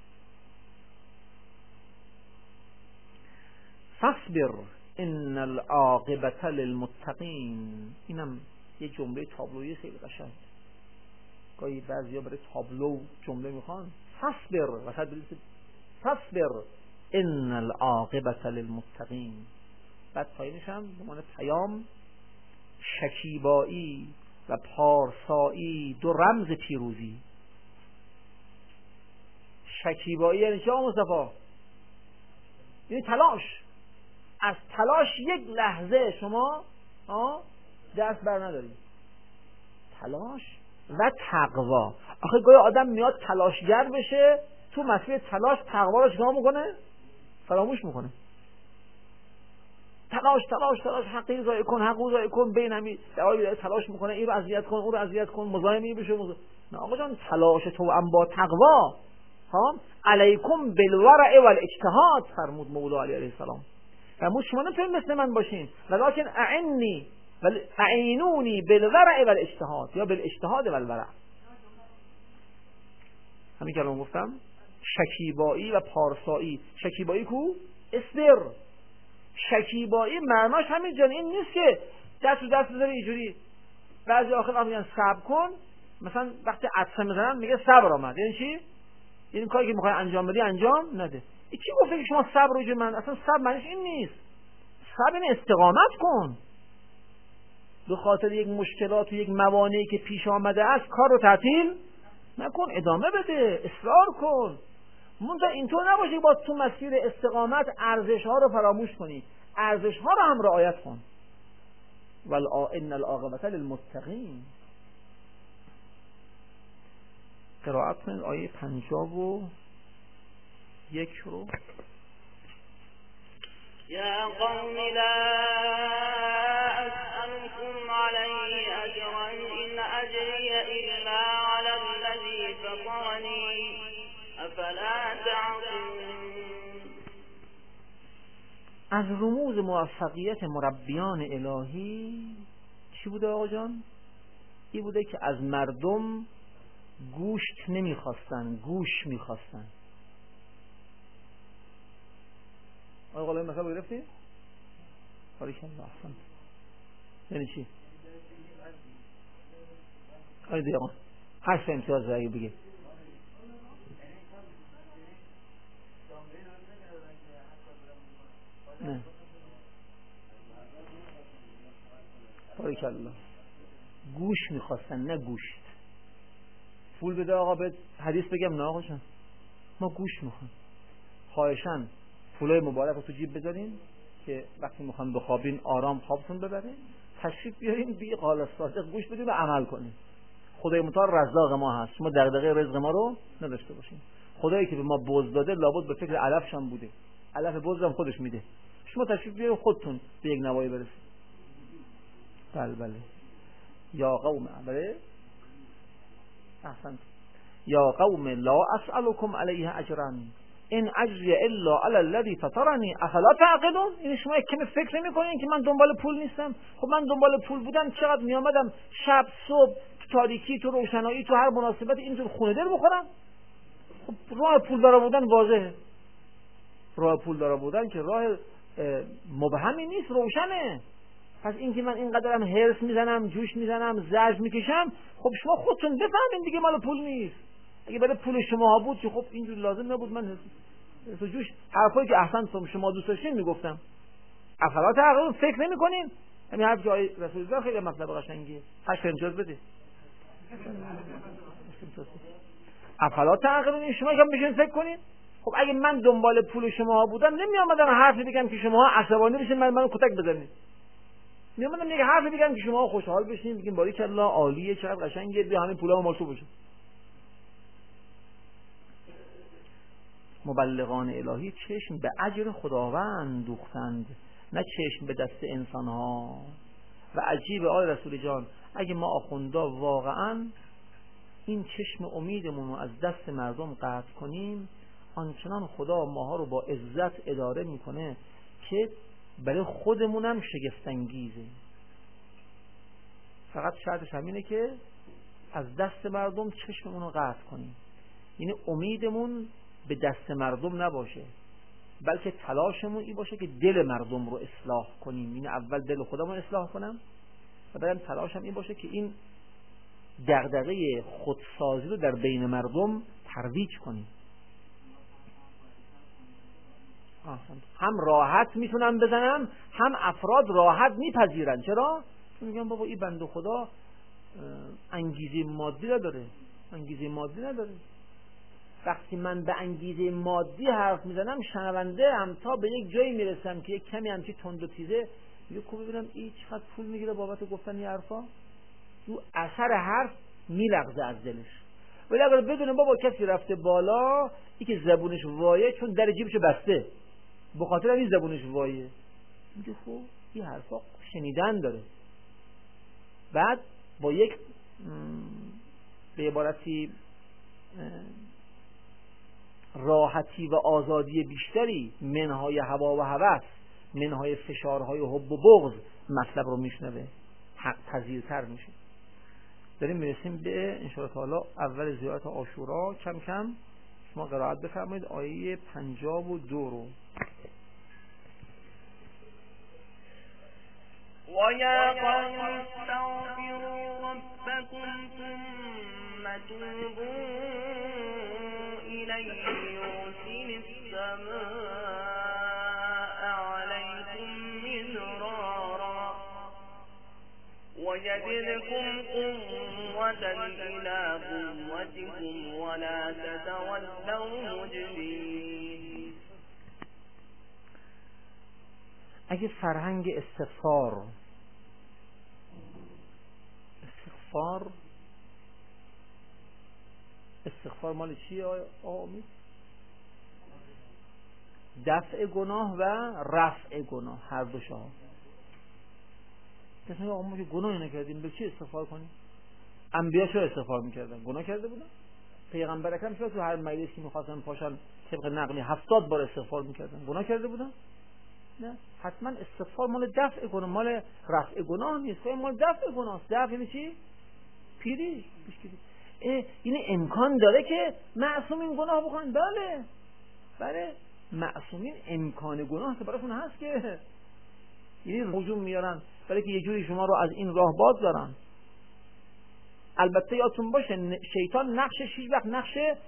Speaker 1: فاصبر ان العاقبة للمتقین. اینم یه جمله تابلویی خیلی قشنگ. گاهی بعضیا برای تابلو جمله میخوان. فاصبر وسط بنویسید فاصبر ان العاقبة للمتقین. بعد پایینش هم به معنی پیام شکیبایی و پارسایی دو رمز پیروزی. شکیبایی یعنی چه مصطفی؟ یعنی تلاش. از تلاش یک لحظه شما دست بر ندارید. تلاش و تقوا. آخه گاهی آدم میاد تلاشگر بشه تو مسیر تلاش تقوا رو چیکار میکنه؟ فراموش میکنه. تلاش تلاش تلاش حقی ضایع کن حقو ضایع کن بین همی داره تلاش میکنه این رو اذیت کن اون رو اذیت کن مزاحمی بشه مزا... نه آقا جان تلاش تو هم با تقوا. ها علیکم بالورع والاجتهاد فرمود مولا علی علیه السلام. فرمود شما نمیتونید مثل من باشین ولکن اعنی ول اعینونی بالورع والاجتهاد یا بالاجتهاد والورع. همین که الان گفتم شکیبایی و پارسایی. شکیبایی کو اصبر. شکیبایی معناش همین جان این نیست که دست رو دست بذاره اینجوری. بعضی آخر وقت میگن صبر کن، مثلا وقتی عطسه میزنن میگه صبر آمد. یعنی چی؟ یعنی کاری که میخوای انجام بدی انجام نده. این چی گفته که شما صبر رو جو من؟ اصلا صبر معنیش این نیست. صبر این استقامت کن. به خاطر یک مشکلات و یک موانعی که پیش آمده است کار رو تعطیل نکن، ادامه بده، اصرار کن. منتها اینطور نباشه با تو مسیر استقامت ارزش ها رو فراموش کنی. ارزش ها رو هم رعایت کن. والآ ان العاقبة للمتقین. قرائت کنید آیه پنجاه و یک رو.
Speaker 3: یا قوم لا اسألكم علیه اجرا ان اجری الا علی الذی فطرنی افلا تعقلون.
Speaker 1: از رموز موفقیت مربیان الهی چی بوده آقا جان؟ این بوده که از مردم گوشت نمیخواستن، گوش میخواستن. آقا غلامی مثلا بگرفتی؟ باریک الله احسنت. یعنی چی؟ آقا دیگه آقا هشت امتیاز اگه بگه نه باریک الله. گوش میخواستن نه گوشت. پول بده آقا به حدیث بگم نه آقا جان ما گوش میخوام. خواهشاً پولای مبارک رو تو جیب بذارین که وقتی میخوام بخوابین آرام خوابتون ببرین. تشریف بیارین بی قال صادق گوش بدین و عمل کنین. خدای متعال رزاق ما هست. شما دغدغه رزق ما رو نداشته باشین. خدایی که به ما بوز داده لابد به فکر علفش هم بوده. علف بوز هم خودش میده. شما تشریف بیارین خودتون به یک نوایی برسید. بله بله یا قوم بله احسنت یا قوم لا اسألكم علیه اجرا این اجری الا علی الذی فطرنی افلا تعقلون. این شما کمی فکر نمی‌کنین که من دنبال پول نیستم؟ خب من دنبال پول بودم چقدر میامدم شب صبح تو تاریکی تو روشنایی تو هر مناسبت اینجور خونه دل بخورم. خب راه پول دار بودن واضحه، راه پول دار بودن که راه مبهمی نیست، روشنه. پس این که من اینقدرم هرس میزنم جوش میزنم زجر میکشم، خب شما خودتون بفهمین دیگه مال پول نیست. اگه برای پول شما بود که خب اینجور لازم نبود من تو جوش حرفایی که احسن شما دوست داشتین میگفتم. افلا تعقلون، فکر نمی‌کنین؟ همین حرف جای رسول الله خیلی مطلب قشنگیه. هشت امتیاز بده. افلا تعقلون، این شما که میشین فکر کنین؟ خب اگه من دنبال پول شما بودم نمیامدم حرفی بگم که شما عصبانی بشین من منو کتک بزنید. میامدم یه حرفی بگم که شما خوشحال بشین بگین باریکلا عالیه چقدر قشنگه بیا همین پولا مال تو بشه. مبلغان الهی چشم به اجر خداوند دوختند نه چشم به دست انسان ها. و عجیب آقای رسول جان اگه ما آخوندا واقعا این چشم امیدمون رو از دست مردم قطع کنیم، آنچنان خدا ماها رو با عزت اداره میکنه که برای خودمونم شگفت‌انگیزه. فقط شرطش همینه که از دست مردم چشممون رو قطع کنیم، یعنی امیدمون به دست مردم نباشه، بلکه تلاشمون این باشه که دل مردم رو اصلاح کنیم. این اول دل خودمون اصلاح کنم و بعدم تلاشم این باشه که این دغدغه خودسازی رو در بین مردم ترویج کنیم. هم راحت میتونم بزنم، هم افراد راحت میپذیرن. چرا؟ چون میگم بابا این بنده خدا انگیزه مادی نداره، انگیزه مادی نداره. وقتی من به انگیزه مادی حرف میزنم شنونده هم تا به یک جایی میرسم که یک کمی همچی تند و تیزه میگه کو ببینم این چقدر پول میگیره بابت گفتن این حرفا، رو اثر حرف میلغزه از دلش. ولی اگر بدونه بابا کسی رفته بالا این که زبونش وایه چون در جیبش بسته به خاطر این زبونش وایه، میگه خب این حرفا شنیدن داره. بعد با یک به عبارتی راحتی و آزادی بیشتری منهای هوا و هوس، منهای فشارهای حب و بغض مطلب رو میشنوه، حق پذیرتر میشه. داریم میرسیم به انشاءالله تعالی اول زیارت عاشورا. کم کم شما قرائت بفرمایید آیه پنجاه و دو رو.
Speaker 3: و یا قوم استغفروا ربکم ثم توبوا الیه یرسل السماء علیکم مدرارا ويزدكم قوة إلى قوتكم ولا تتولوا مجرمين.
Speaker 1: اگه فرهنگ استغفار استغفار استغفار مال چیه آقا امید؟ دفع گناه و رفع گناه، هر دو شاه. کسی آقا ما که گناهی نکردیم به چی استغفار کنیم؟ انبیا چه استغفار میکردن؟ گناه کرده بودن؟ پیغمبر اکرم چرا تو هر مجلسی که میخواستن پاشن طبق نقلی هفتاد بار استغفار میکردن؟ گناه کرده بودن؟ نه، حتما استغفار مال دفع گناه، مال رفع گناه نیست، مال دفع گناه است. دفع یعنی چی؟ پیری، پیشگیری. این امکان داره که معصومین گناه بکنن؟ بله بله، معصومین امکان گناه که براشون هست که یعنی هجوم میارن برای که یه جوری شما رو از این راه باز دارن. البته یادتون باشه شیطان نقشش هیچ وقت نقش